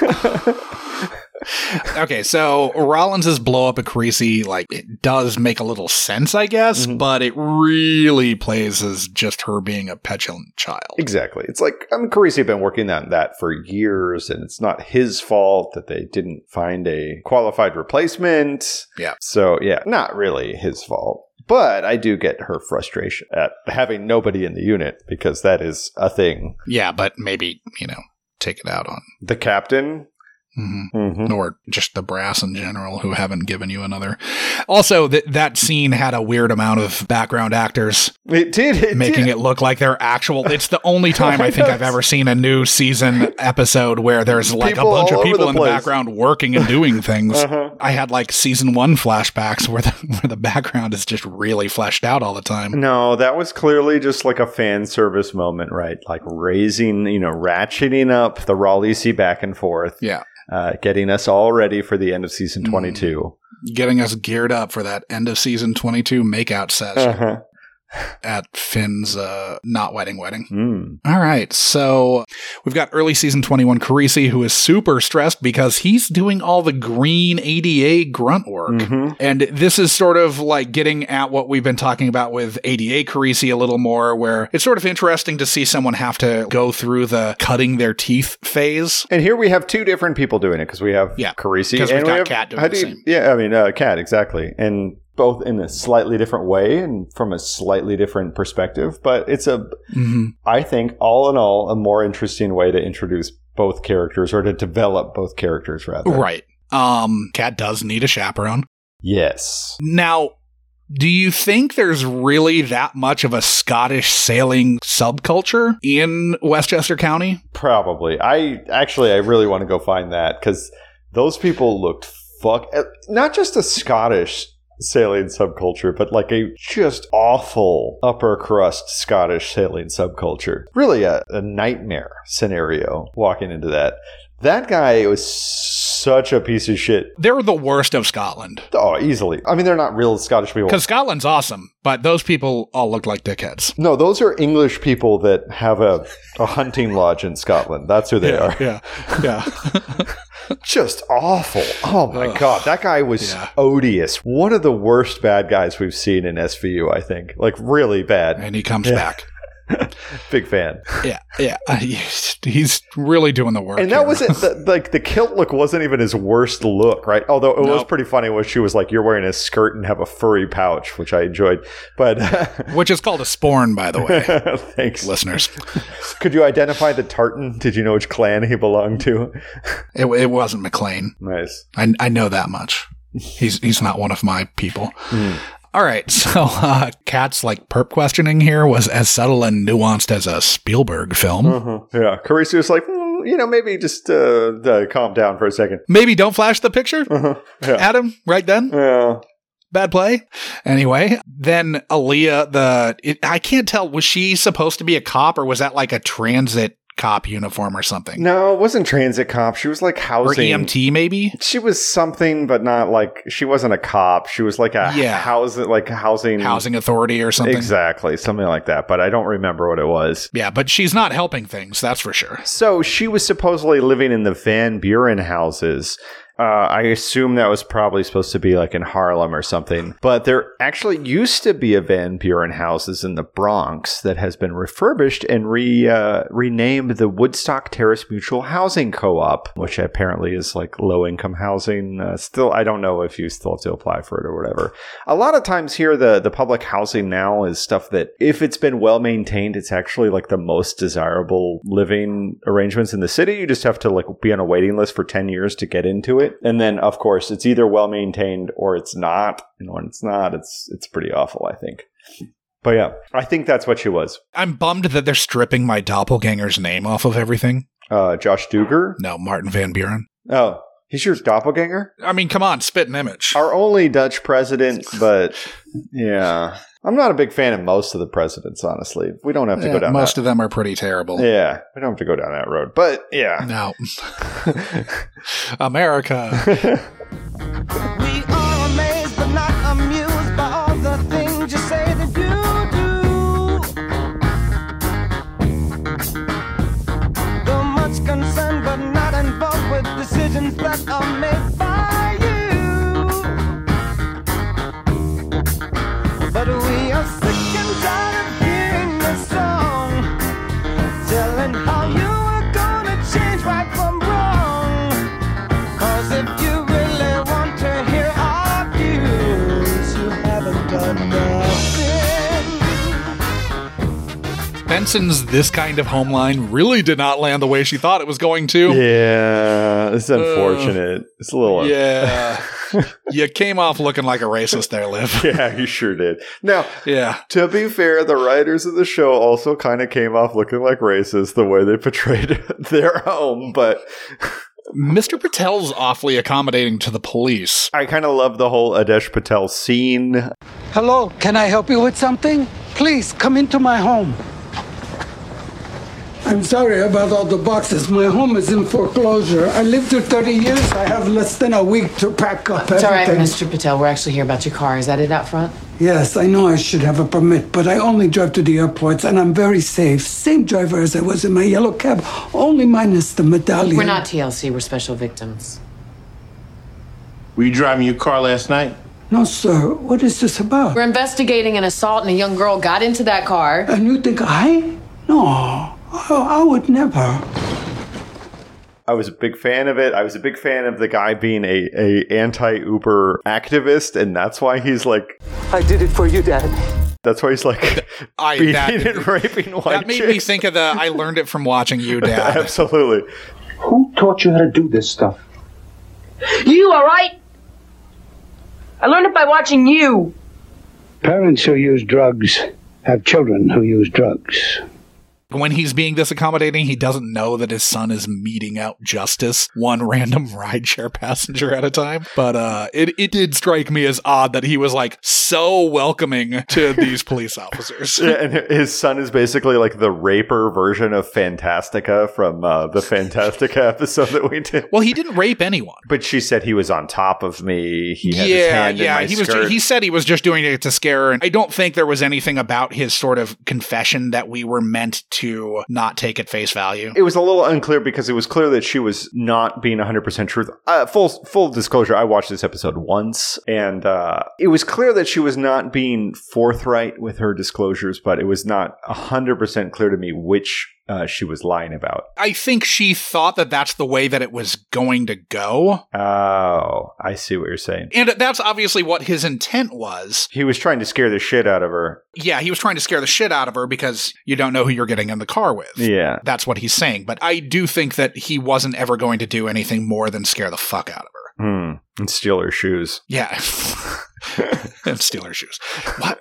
Okay, so Rollins' blow up at Carisi, like, it does make a little sense, I guess, but it really plays as just her being a petulant child. Exactly. It's like, Carisi had been working on that for years, and it's not his fault that they didn't find a qualified replacement. Yeah. So, yeah, not really his fault. But I do get her frustration at having nobody in the unit, because that is a thing. Yeah, but maybe, take it out on the captain. Or just the brass in general, who haven't given you another. Also, that scene had a weird amount of background actors. It did. Making it look like they're actual. It's the only time I think I've ever seen a new season episode where there's like people, a bunch of people in the background working and doing things. I had like season 1 flashbacks where the background is just really fleshed out all the time. No, that was clearly just like a fan service moment, right? Like raising, ratcheting up the Raleigh back and forth. Yeah. Getting us all ready for the end of season 22. Getting us geared up for that end of season 22 makeout session at Finn's not wedding. All right, so we've got early season 21 Carisi, who is super stressed because he's doing all the green ADA grunt work. And this is sort of like getting at what we've been talking about with ADA Carisi a little more, where it's sort of interesting to see someone have to go through the cutting their teeth phase. And here we have two different people doing it, because we have Carisi and we've got Kat doing the same. Yeah, I mean, Kat, exactly. And both in a slightly different way and from a slightly different perspective. But it's I think, all in all, a more interesting way to introduce both characters, or to develop both characters, rather. Right. Kat does need a chaperone. Yes. Now, Do you think there's really that much of a Scottish sailing subculture in Westchester County? Probably. I really want to go find that because those people looked not just a Scottish sailing subculture, but like a just awful upper crust Scottish sailing subculture. Really a nightmare scenario walking into that. That guy was such a piece of shit. They're the worst of Scotland. Oh, easily. I mean, they're not real Scottish people. Because Scotland's awesome, but those people all look like dickheads. No, those are English people that have a hunting lodge in Scotland. That's who they are. Yeah. Just awful. Oh my God. That guy was odious. One of the worst bad guys we've seen in SVU, I think. Like, really bad. And he comes back. Big fan. Yeah. He's really doing the work. And that wasn't the kilt look wasn't even his worst look, right? Although it was pretty funny when she was like, "You're wearing a skirt and have a furry pouch," which I enjoyed. But which is called a sporn, by the way. Thanks, listeners. Could you identify the tartan? Did you know which clan he belonged to? It wasn't McLean. Nice. I know that much. He's not one of my people. All right, so Kat's like perp questioning here was as subtle and nuanced as a Spielberg film. Yeah, Carissa was like, maybe just calm down for a second. Maybe don't flash the picture, Adam, right then? Yeah. Bad play. Anyway, then Aaliyah, I can't tell, was she supposed to be a cop or was that like a transit cop uniform or something? No, it wasn't transit cop. She was like housing. Or EMT, maybe? She was something, but not like, she wasn't a cop. She was like a housing authority or something. Exactly. Something like that. But I don't remember what it was. Yeah, but she's not helping things. That's for sure. So she was supposedly living in the Van Buren houses. I assume that was probably supposed to be like in Harlem or something. But there actually used to be a Van Buren houses in the Bronx that has been refurbished and renamed the Woodstock Terrace Mutual Housing Co-op, which apparently is like low-income housing. Still, I don't know if you still have to apply for it or whatever. A lot of times here, the public housing now is stuff that if it's been well-maintained, it's actually like the most desirable living arrangements in the city. You just have to like be on a waiting list for 10 years to get into it. And then, of course, it's either well-maintained or it's not. And when it's not, it's pretty awful, I think. But yeah, I think that's what she was. I'm bummed that they're stripping my doppelganger's name off of everything. Josh Duggar? No, Martin Van Buren. Oh, he's your doppelganger? I mean, come on, spit an image. Our only Dutch president, but yeah. I'm not a big fan of most of the presidents, honestly. We don't have to go down most of them are pretty terrible. Yeah, we don't have to go down that road. But yeah. No. America. We are amazed but not amused by all the things you say that you do. Though much concerned but not involved with decisions that are made by you. But we are sick and tired of hearing this song, telling how you are gonna change right from wrong. 'Cause if you really want to hear our views, you haven't done nothing. Benson's This Kind of Home line really did not land the way she thought it was going to. Yeah, it's unfortunate. It's a little... Yeah. You came off looking like a racist there, Liv. Yeah, you sure did. Now, yeah. To be fair, the writers of the show also kind of came off looking like racists the way they portrayed their home, but... Mr. Patel's awfully accommodating to the police. I kind of love the whole Adesh Patel scene. Hello, can I help you with something? Please, come into my home. I'm sorry about all the boxes. My home is in foreclosure. I lived here 30 years. I have less than a week to pack up everything. It's all right, Mr. Patel. We're actually here about your car. Is that it out front? Yes, I know I should have a permit, but I only drive to the airports, and I'm very safe. Same driver as I was in my yellow cab, only minus the medallion. We're not TLC. We're special victims. Were you driving your car last night? No, sir. What is this about? We're investigating an assault, and a young girl got into that car. And you think I? No. I would never. I was a big fan of it. I was a big fan of the guy being a anti-Uber activist, and that's why he's like... I did it for you, Dad. That's why he's like beating and raping white That made me think of I learned it from watching you, Dad. Absolutely. Who taught you how to do this stuff? You, all right? I learned it by watching you. Parents who use drugs have children who use drugs. When he's being this accommodating, he doesn't know that his son is meting out justice, one random rideshare passenger at a time. But it did strike me as odd that he was like so welcoming to these police officers. Yeah, and his son is basically like the raper version of Fantastica from the Fantastica episode that we did. Well, he didn't rape anyone. But she said he was on top of me. He had his hand in my skirt. He said he was just doing it to scare her. And I don't think there was anything about his sort of confession that we were meant to not take at face value. It was a little unclear because it was clear that she was not being 100% truth. Full disclosure, I watched this episode once, and it was clear that she was not being forthright with her disclosures, but it was not 100% clear to me which she was lying about. I think she thought that that's the way that it was going to go. Oh, I see what you're saying. And that's obviously what his intent was. He was trying to scare the shit out of her. Yeah, he was trying to scare the shit out of her because you don't know who you're getting in the car with. Yeah. That's what he's saying. But I do think that he wasn't ever going to do anything more than scare the fuck out of her. And steal her shoes. Yeah. And steal her shoes. What?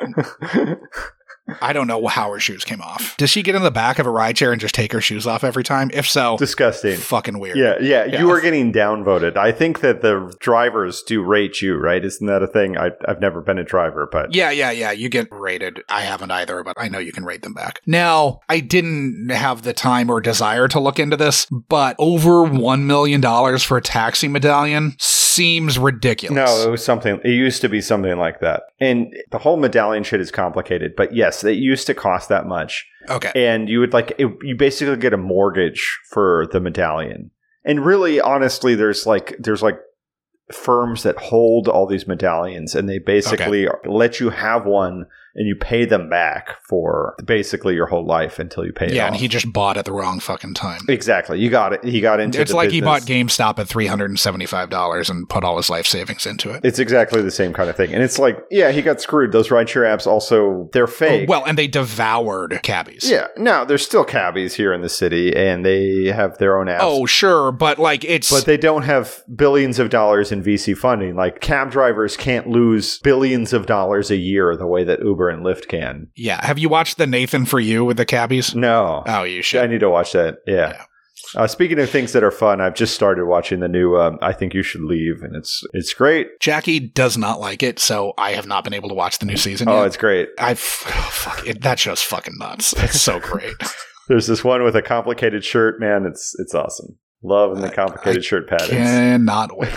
I don't know how her shoes came off. Does she get in the back of a rideshare and just take her shoes off every time? If so, disgusting. Fucking weird. Yeah. You are getting downvoted. I think that the drivers do rate you, right? Isn't that a thing? I've never been a driver, but Yeah. You get rated. I haven't either, but I know you can rate them back. Now, I didn't have the time or desire to look into this, but over $1 million for a taxi medallion seems ridiculous. No, it was something. It used to be something like that. And the whole medallion shit is complicated, but yes, it used to cost that much. Okay. And you would you basically get a mortgage for the medallion. And really, honestly, there's like firms that hold all these medallions, and they basically let you have one, and you pay them back for basically your whole life until you pay it off. Yeah, and he just bought at the wrong fucking time. Exactly. You got it. He got into It's the like business. he bought GameStop at $375 and put all his life savings into it. It's exactly the same kind of thing. And it's like, yeah, he got screwed. Those rideshare apps also, they're fake. Well, and they devoured cabbies. Yeah. No, there's still cabbies here in the city, and they have their own apps. Oh, sure, but like it's... But they don't have billions of dollars in VC funding. Like, cab drivers can't lose billions of dollars a year the way that Uber and Lyft can. Yeah. Have you watched the Nathan For You with the cabbies? No. Oh, you should. I need to watch that. Yeah. Speaking of things that are fun, I've just started watching the new I Think You Should Leave, and it's great. Jackie does not like it, so I have not been able to watch the new season yet. Oh, it's great. That show's fucking nuts. It's so great. There's this one with a complicated shirt, man. It's awesome. Loving the complicated shirt patterns. Cannot wait.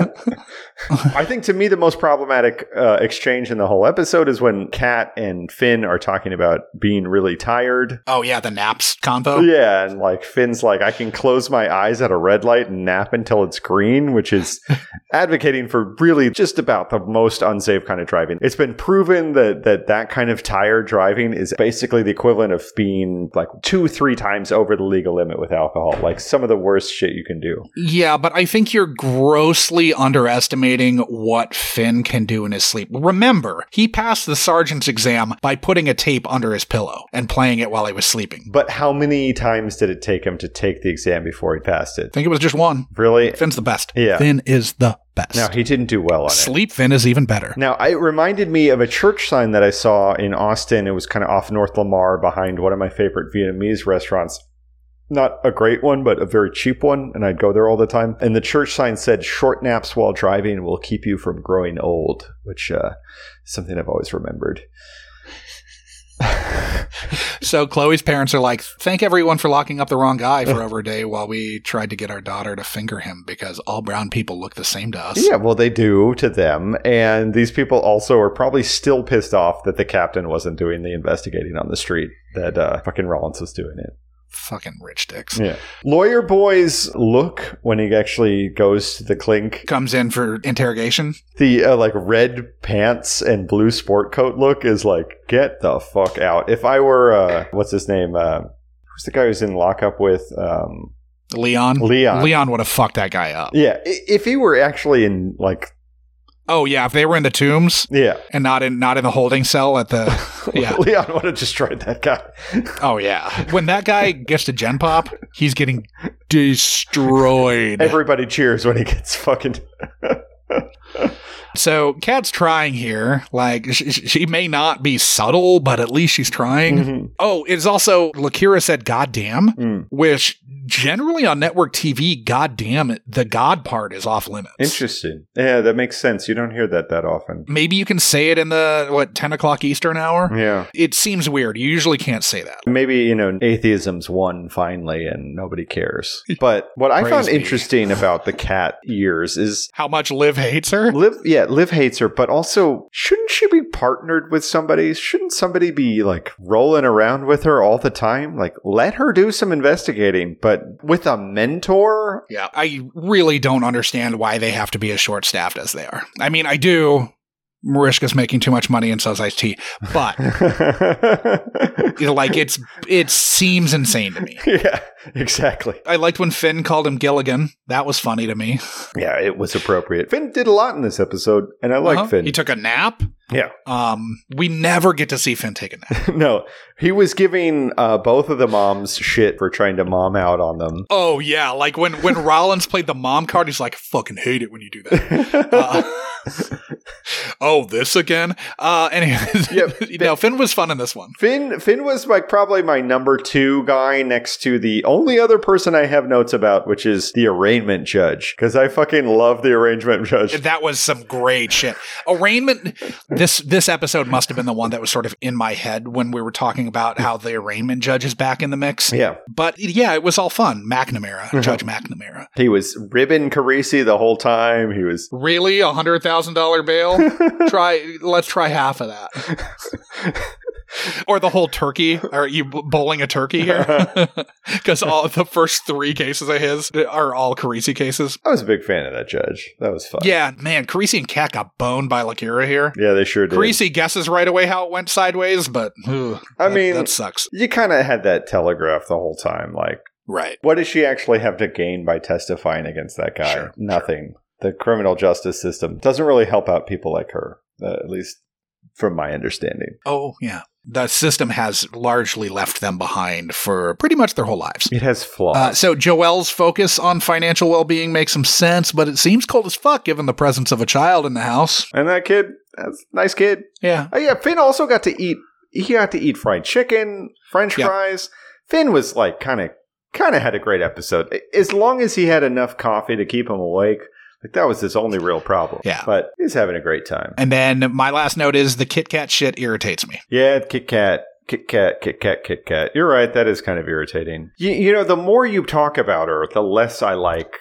I think to me the most problematic exchange in the whole episode is when Kat and Finn are talking about being really tired. Oh yeah, the naps convo. Yeah, and like Finn's like, I can close my eyes at a red light and nap until it's green, which is advocating for really just about the most unsafe kind of driving. It's been proven that kind of tired driving is basically the equivalent of being like 2-3 times over the legal limit with alcohol. Like some of the worst shit you can do. Yeah, but I think you're grossly underestimating what Finn can do in his sleep. Remember, he passed the sergeant's exam by putting a tape under his pillow and playing it while he was sleeping. But how many times did it take him to take the exam before he passed it? I think it was just one. Really? Finn's the best. Yeah. Finn is the best. No, he didn't do well on it. Sleep Finn is even better. Now, it reminded me of a church sign that I saw in Austin. It was kind of off North Lamar behind one of my favorite Vietnamese restaurants. Not a great one, but a very cheap one, and I'd go there all the time. And the church sign said, "Short naps while driving will keep you from growing old," which is something I've always remembered. So Chloe's parents are like, thank everyone for locking up the wrong guy for over a day while we tried to get our daughter to finger him because all brown people look the same to us. Yeah, well, they do to them. And these people also are probably still pissed off that the captain wasn't doing the investigating on the street, that fucking Rollins was doing it. Fucking rich dicks. Yeah. Lawyer Boy's look when he actually goes to the clink. Comes in for interrogation. The like red pants and blue sport coat look is like, get the fuck out. If I were, what's his name? Who's the guy who's in lockup with? Leon. Leon would have fucked that guy up. Yeah. If he were actually in like... Oh yeah, if they were in the tombs, yeah, and not in the holding cell at the, yeah, Leon would have destroyed that guy. Oh yeah, when that guy gets to Gen Pop, he's getting destroyed. Everybody cheers when he gets fucking. So Kat's trying here. Like, she may not be subtle, but at least she's trying. Mm-hmm. Oh, it's also, Lakira said goddamn, which generally on network TV, goddamn, the God part is off limits. Interesting. Yeah, that makes sense. You don't hear that often. Maybe you can say it in the, 10 o'clock Eastern hour? Yeah. It seems weird. You usually can't say that. Maybe, atheism's won finally and nobody cares. But what I found interesting about the cat years is how much Liv hates her? Liv hates her, but also, shouldn't she be partnered with somebody? Shouldn't somebody be, rolling around with her all the time? Let her do some investigating, but with a mentor? Yeah, I really don't understand why they have to be as short-staffed as they are. I mean, I do. Mariska's making too much money and sells iced tea, but it seems insane to me. Yeah, exactly. I liked when Finn called him Gilligan. That was funny to me. Yeah, it was appropriate. Finn did a lot in this episode, and I like Finn. He took a nap. Yeah. We never get to see Finn take a nap. No, he was giving both of the moms shit for trying to mom out on them. Oh yeah, like when Rollins played the mom card, he's like, I fucking hate it when you do that. Oh, this again? Anyways, yep. Finn was fun in this one. Finn was probably my number 2 guy next to the only other person I have notes about, which is the arraignment judge. Because I fucking love the arraignment judge. That was some great shit. Arraignment, this episode must have been the one that was sort of in my head when we were talking about how the arraignment judge is back in the mix. Yeah. But yeah, it was all fun. McNamara, Judge McNamara. He was ribbing Carisi the whole time. He was... Really? $100,000 bail? Let's try half of that. Or the whole turkey. Are you bowling a turkey here? Because all the first 3 cases of his are all Carisi cases. I was a big fan of that judge. That was fun. Yeah, man, Carisi and Kat got boned by Lakira here. Yeah, they sure did. Carisi guesses right away how it went sideways, but that sucks. You kind of had that telegraph the whole time. Right. What does she actually have to gain by testifying against that guy? Sure, nothing. The criminal justice system doesn't really help out people like her, at least from my understanding. Oh, yeah. The system has largely left them behind for pretty much their whole lives. It has flaws. So Joelle's focus on financial well-being makes some sense, but it seems cold as fuck given the presence of a child in the house. And that kid, that's a nice kid. Yeah. Oh, yeah, Finn also got to eat. He got to eat fried chicken, French fries. Finn was kind of had a great episode. As long as he had enough coffee to keep him awake. That was his only real problem. Yeah. But he's having a great time. And then my last note is the Kit Kat shit irritates me. Yeah, Kit Kat. You're right. That is kind of irritating. The more you talk about her, the less I like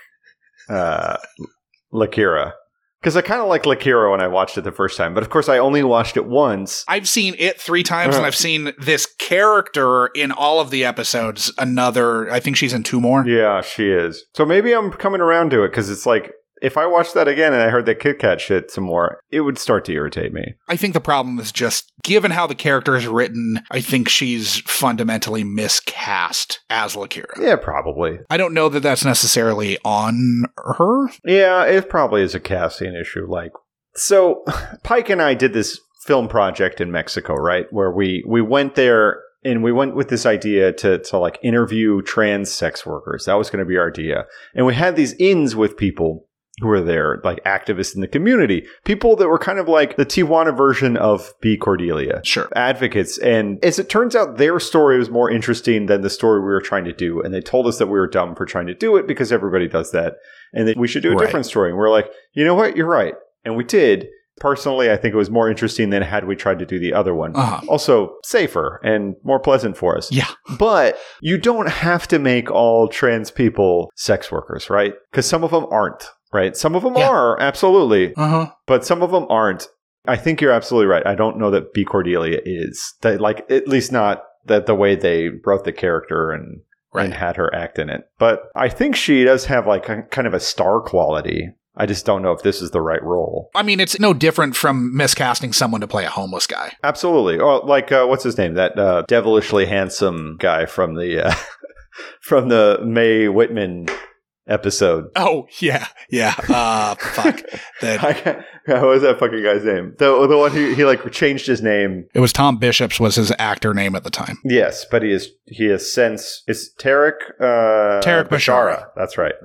Lakira. Because I kind of like Lakira when I watched it the first time. But of course, I only watched it once. I've seen it 3 times, and I've seen this character in all of the episodes. I think she's in 2 more. Yeah, she is. So maybe I'm coming around to it, because it's if I watched that again and I heard that Kit Kat shit some more, it would start to irritate me. I think the problem is just, given how the character is written, I think she's fundamentally miscast as Lakira. Yeah, probably. I don't know that that's necessarily on her. Yeah, it probably is a casting issue. So Pike and I did this film project in Mexico, right? Where we went there and we went with this idea to interview trans sex workers. That was going to be our idea. And we had these ins with people who were there, activists in the community, people that were kind of like the Tijuana version of B. Cordelia. Sure. Advocates. And as it turns out, their story was more interesting than the story we were trying to do. And they told us that we were dumb for trying to do it because everybody does that. And that we should do a different story. And we're like, you know what? You're right. And we did. Personally, I think it was more interesting than had we tried to do the other one. Also, safer and more pleasant for us. Yeah. But you don't have to make all trans people sex workers, right? Because some of them aren't. Right. Some of them are, absolutely. But some of them aren't. I think you're absolutely right. I don't know that B. Cordelia is. At least not the way they wrote the character and had her act in it. But I think she does have kind of a star quality. I just don't know if this is the right role. I mean, it's no different from miscasting someone to play a homeless guy. Absolutely. Or what's his name? That devilishly handsome guy from the from the Mae Whitman episode. Oh, yeah. Fuck. What was that fucking guy's name? The one who he changed his name. It was Tom Bishop's was his actor name at the time. Yes, but he has since, it's Tarek Bashara. That's right?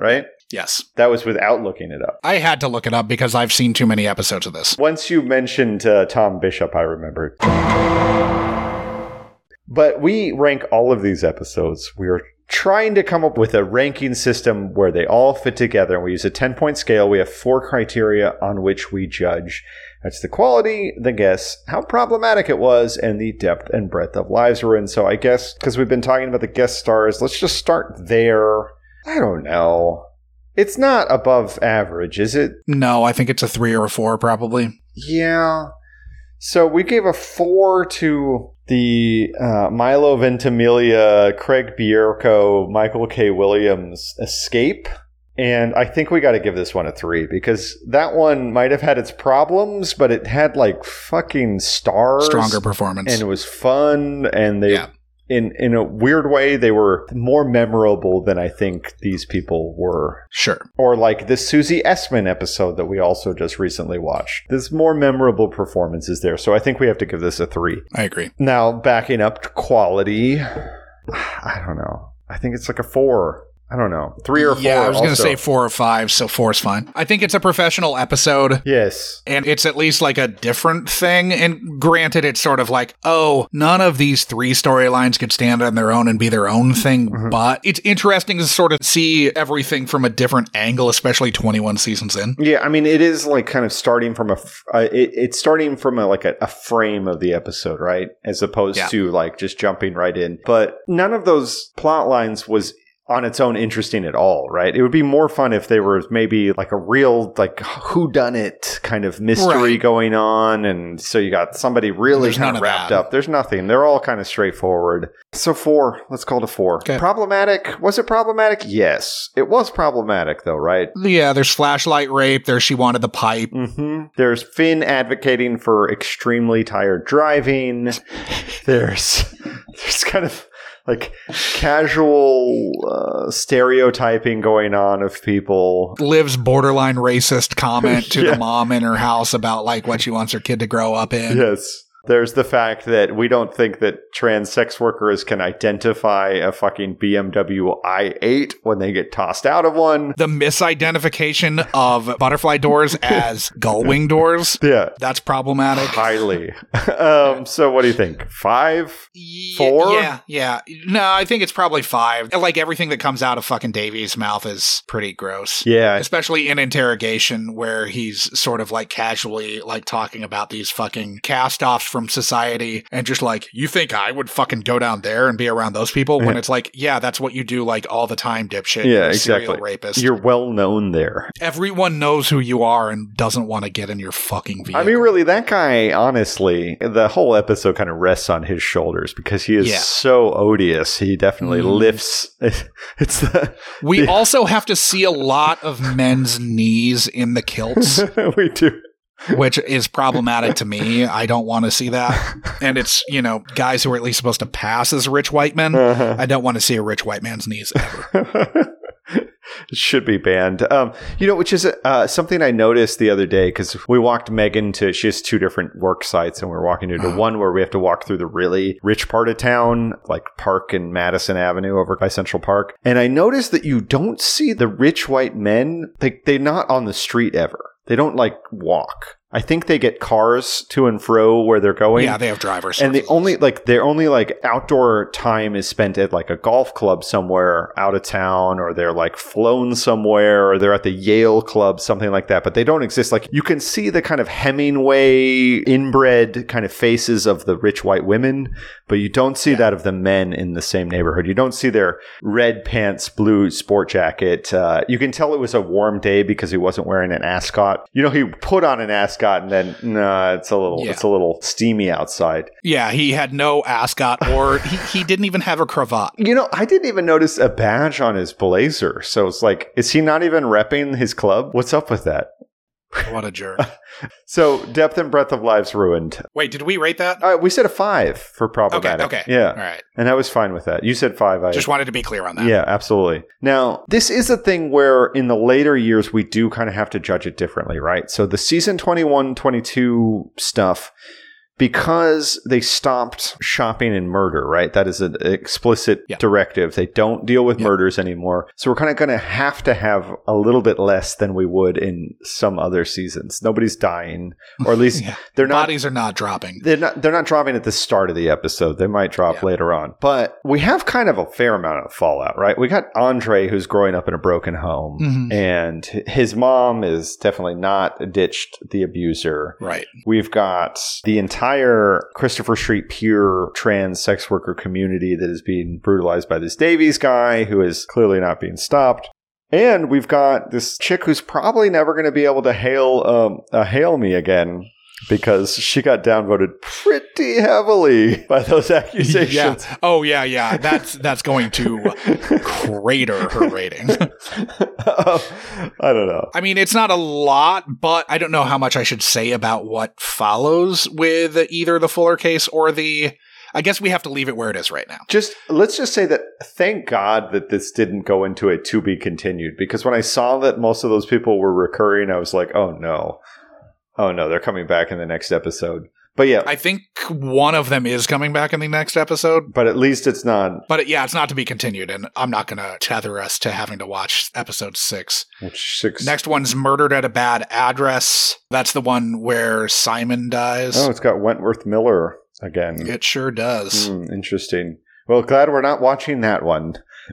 Yes. That was without looking it up. I had to look it up because I've seen too many episodes of this. Once you mentioned Tom Bishop, I remembered. But we rank all of these episodes. We are trying to come up with a ranking system where they all fit together. And we use a 10-point scale. We have 4 criteria on which we judge. That's the quality, the guess, how problematic it was, and the depth and breadth of lives we're in. So I guess, because we've been talking about the guest stars, let's just start there. I don't know. It's not above average, is it? No, I think it's a 3 or a 4, probably. Yeah. So we gave a 4 to the Milo Ventimiglia, Craig Bierko, Michael K. Williams Escape. And I think we got to give this one a 3 because that one might have had its problems, but it had like fucking stars. Stronger performance. And it was fun. And they, in a weird way, they were more memorable than I think these people were. Sure. Or like the Susie Essman episode that we also just recently watched. There's more memorable performances there. So I think we have to give this a 3. I agree. Now, backing up to quality, I don't know. I think it's like a 4. I don't know. 3 or 4. Yeah, I was going to say 4 or 5, so 4 is fine. I think it's a professional episode. Yes. And it's at least like a different thing. And granted, it's sort of like, oh, none of these 3 storylines could stand on their own and be their own thing. Mm-hmm. But it's interesting to sort of see everything from a different angle, especially 21 seasons in. Yeah, I mean, it is like kind of starting from it's starting from a frame of the episode, right? As opposed to like just jumping right in. But none of those plot lines was on its own interesting at all, right? It would be more fun if there was maybe like a real like whodunit kind of mystery going on, and so you got somebody really kind of wrapped up. There's nothing. They're all kind of straightforward. So 4. Let's call it a 4. Okay. Problematic. Was it problematic? Yes. It was problematic though, right? Yeah, there's flashlight rape. There's she wanted the pipe. Mm-hmm. There's Finn advocating for extremely tired driving. There's kind of like casual stereotyping going on of people. Liv's borderline racist comment to the mom in her house about like what she wants her kid to grow up in. Yes. There's the fact that we don't think that trans sex workers can identify a fucking BMW i8 when they get tossed out of one. The misidentification of butterfly doors as gull wing doors. Yeah. That's problematic. Highly. So what do you think? 5? 4? Yeah. No, I think it's probably 5. Like everything that comes out of fucking Davy's mouth is pretty gross. Yeah. Especially in interrogation where he's sort of like casually like talking about these fucking cast-offs from society and just like, you think I would fucking go down there and be around those people? When it's like, yeah, that's what you do like all the time, dipshit. Yeah, exactly. Serial Rapist. You're well known there. Everyone knows who you are and doesn't want to get in your fucking vehicle. I mean, really, that guy, honestly, the whole episode kind of rests on his shoulders because he is so odious. He definitely lifts. We also have to see a lot of men's knees in the kilts. We do. Which is problematic to me. I don't want to see that. And it's, guys who are at least supposed to pass as rich white men. I don't want to see a rich white man's knees ever. It should be banned. Which is something I noticed the other day because we walked Megan to, she has 2 different work sites and we're walking to one where we have to walk through the really rich part of town, like Park and Madison Avenue over by Central Park. And I noticed that you don't see the rich white men. They're not on the street ever. They don't like walk. I think they get cars to and fro where they're going. Yeah, they have drivers. And their only outdoor time is spent at like a golf club somewhere out of town, or they're like flown somewhere, or they're at the Yale Club, something like that. But they don't exist. Like you can see the kind of Hemingway inbred kind of faces of the rich white women, but you don't see that of the men in the same neighborhood. You don't see their red pants, blue sport jacket. You can tell it was a warm day because he wasn't wearing an ascot. He put on an ascot and then it's a little steamy outside. Yeah, he had no ascot, or he didn't even have a cravat. I didn't even notice a badge on his blazer. So it's like, is he not even repping his club? What's up with that? What a jerk. So, depth and breadth of lives ruined. Wait, did we rate that? We said a 5 for problematic. Okay. Yeah. All right. And I was fine with that. You said 5. Just wanted to be clear on that. Yeah, absolutely. Now, this is a thing where in the later years, we do kind of have to judge it differently, right? So, the season 21-22 stuff because they stopped shopping in murder, right? That is an explicit directive. They don't deal with murders anymore. So we're kind of going to have a little bit less than we would in some other seasons. Nobody's dying, or at least they're not. Bodies are not dropping. They're not dropping at the start of the episode. They might drop later on. But we have kind of a fair amount of fallout, right? We got Andre, who's growing up in a broken home, and his mom is definitely not ditched the abuser. Right. We've got the entire Christopher Street pure trans sex worker community that is being brutalized by this Davies guy who is clearly not being stopped. And we've got this chick who's probably never going to be able to hail me again because she got downvoted pretty heavily by those accusations. Yeah. Oh, yeah. That's going to crater her rating. I don't know. I mean, it's not a lot, but I don't know how much I should say about what follows with either the Fuller case or the... I guess we have to leave it where it is right now. Let's just say that thank God that this didn't go into a to be continued, because when I saw that most of those people were recurring, I was like, oh no, they're coming back in the next episode. But yeah. I think one of them is coming back in the next episode. But at least it's not. But it's not to be continued, and I'm not going to tether us to having to watch episode 6. Which 6? Next one's Murdered at a Bad Address. That's the one where Simon dies. Oh, it's got Wentworth Miller again. It sure does. Interesting. Well, glad we're not watching that one.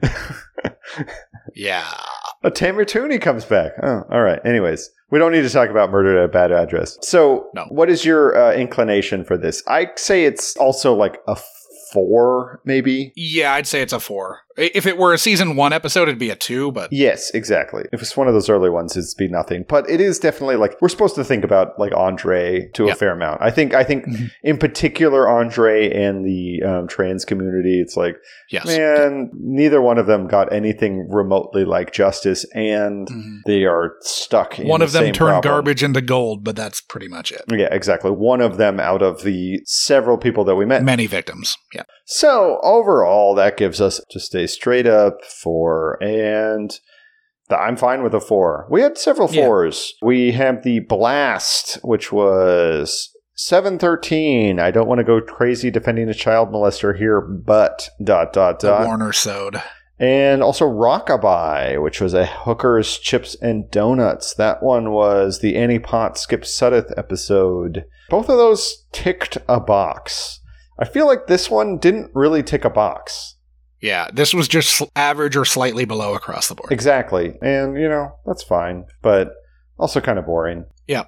Yeah. Tamara Tooney comes back. Oh, all right. Anyways, we don't need to talk about Murder at a Bad Address. So, What is your inclination for this? I'd say it's also like a 4, maybe. Yeah, I'd say it's a 4. If it were a season 1 episode, it'd be a 2, but... Yes, exactly. If it's one of those early ones, it'd be nothing. But it is definitely like, we're supposed to think about like Andre to a fair amount. I think in particular, Andre and the trans community, it's like, man, neither one of them got anything remotely like justice, and they are stuck in one of them turned problem. Garbage into gold, but that's pretty much it. Yeah, exactly. One of them out of the several people that we met. Many victims, yeah. So overall, that gives us just a straight up 4, and I'm fine with a 4. We had several 4s. We have the Blast, which was 7/13. I don't want to go crazy defending a child molester here, but ... The Warner Sode. And also Rockabye, which was a Hookers, Chips, and Donuts. That one was the Annie Potts, Skip Sudduth episode. Both of those ticked a box. I feel like this one didn't really tick a box. Yeah, this was just average or slightly below across the board. Exactly. And, that's fine. But also kind of boring. Yeah.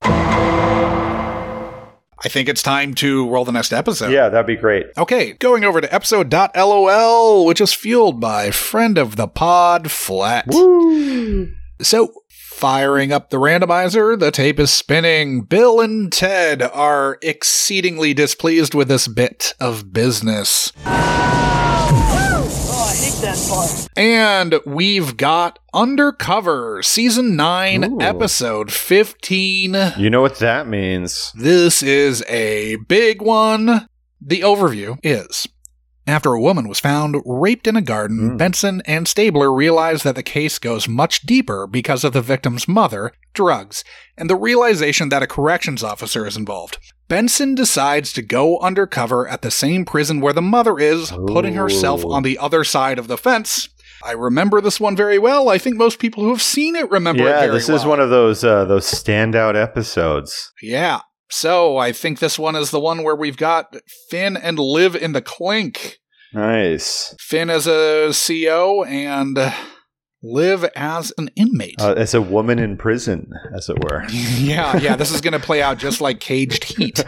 I think it's time to roll the next episode. Yeah, that'd be great. Okay, going over to episode.lol, which is fueled by friend of the pod, Flat. Woo! So... Firing up the randomizer, the tape is spinning. Bill and Ted are exceedingly displeased with this bit of business. Oh, I hate that part. And we've got Undercover, Season 9, Episode 15. You know what that means. This is a big one. The overview is... After a woman was found raped in a garden, Benson and Stabler realize that the case goes much deeper because of the victim's mother, drugs, and the realization that a corrections officer is involved. Benson decides to go undercover at the same prison where the mother is, putting herself on the other side of the fence. I remember this one very well. I think most people who have seen it remember it very well. Yeah, this is one of those standout episodes. Yeah. So, I think this one is the one where we've got Finn and Liv in the clink. Nice. Finn as a CO and Liv as an inmate. As a woman in prison, as it were. Yeah, this is going to play out just like Caged Heat.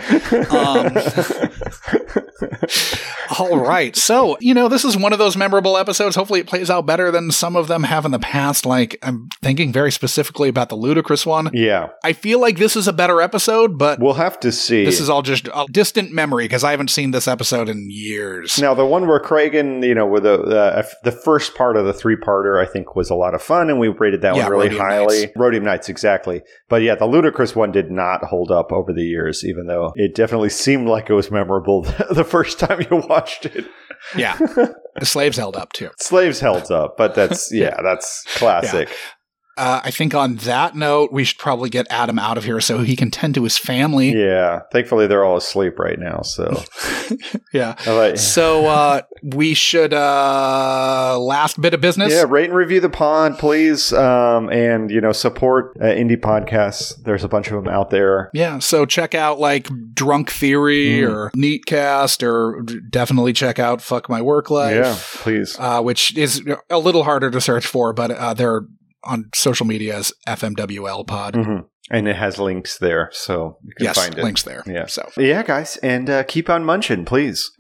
All right, so, this is one of those memorable episodes. Hopefully it plays out better than some of them have in the past. Like, I'm thinking very specifically about the Ludacris one. Yeah. I feel like this is a better episode, but... We'll have to see. This is all just a distant memory, because I haven't seen this episode in years. Now, the one where Cragen, with the first part of the 3-parter, I think, was a lot of fun, and we rated that one really highly. Nights. Rhodium Nights, exactly. But yeah, the Ludacris one did not hold up over the years, even though it definitely seemed like it was memorable the first time you watched it. Yeah. The Slaves held up, too. Slaves held up, but that's, that's classic. I think on that note, we should probably get Adam out of here so he can tend to his family. Yeah. Thankfully, they're all asleep right now. So, yeah. So, we should, last bit of business. Yeah. Rate and review the pod, please. And, support indie podcasts. There's a bunch of them out there. Yeah. So check out like Drunk Theory or Neatcast, or definitely check out Fuck My Work Life. Yeah, please. Which is a little harder to search for, but they're on social media as FMWL Pod. Mm-hmm. And it has links there, so you can find it. Links there. Yeah. So yeah, guys, and keep on munching, please.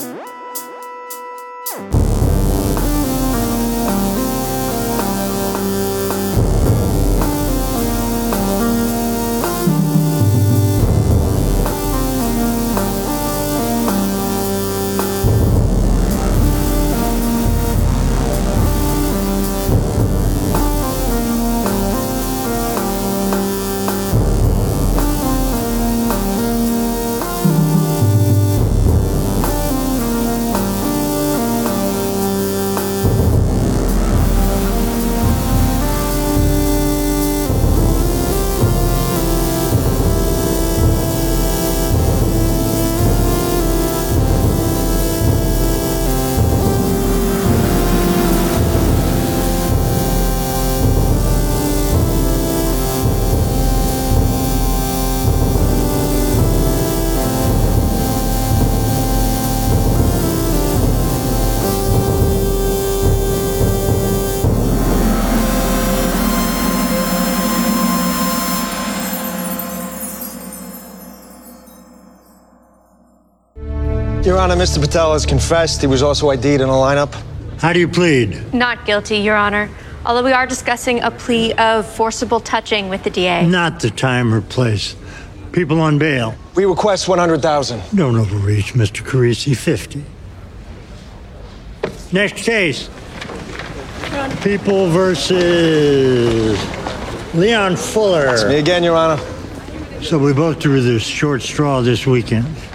Your Honor, Mr. Patel has confessed. He was also ID'd in a lineup. How do you plead? Not guilty, Your Honor. Although we are discussing a plea of forcible touching with the DA. Not the time or place. People on bail. We request $100,000. Don't overreach, Mr. Carisi. 50. Next case. People versus Leon Fuller. It's me again, Your Honor. So we both drew this short straw this weekend.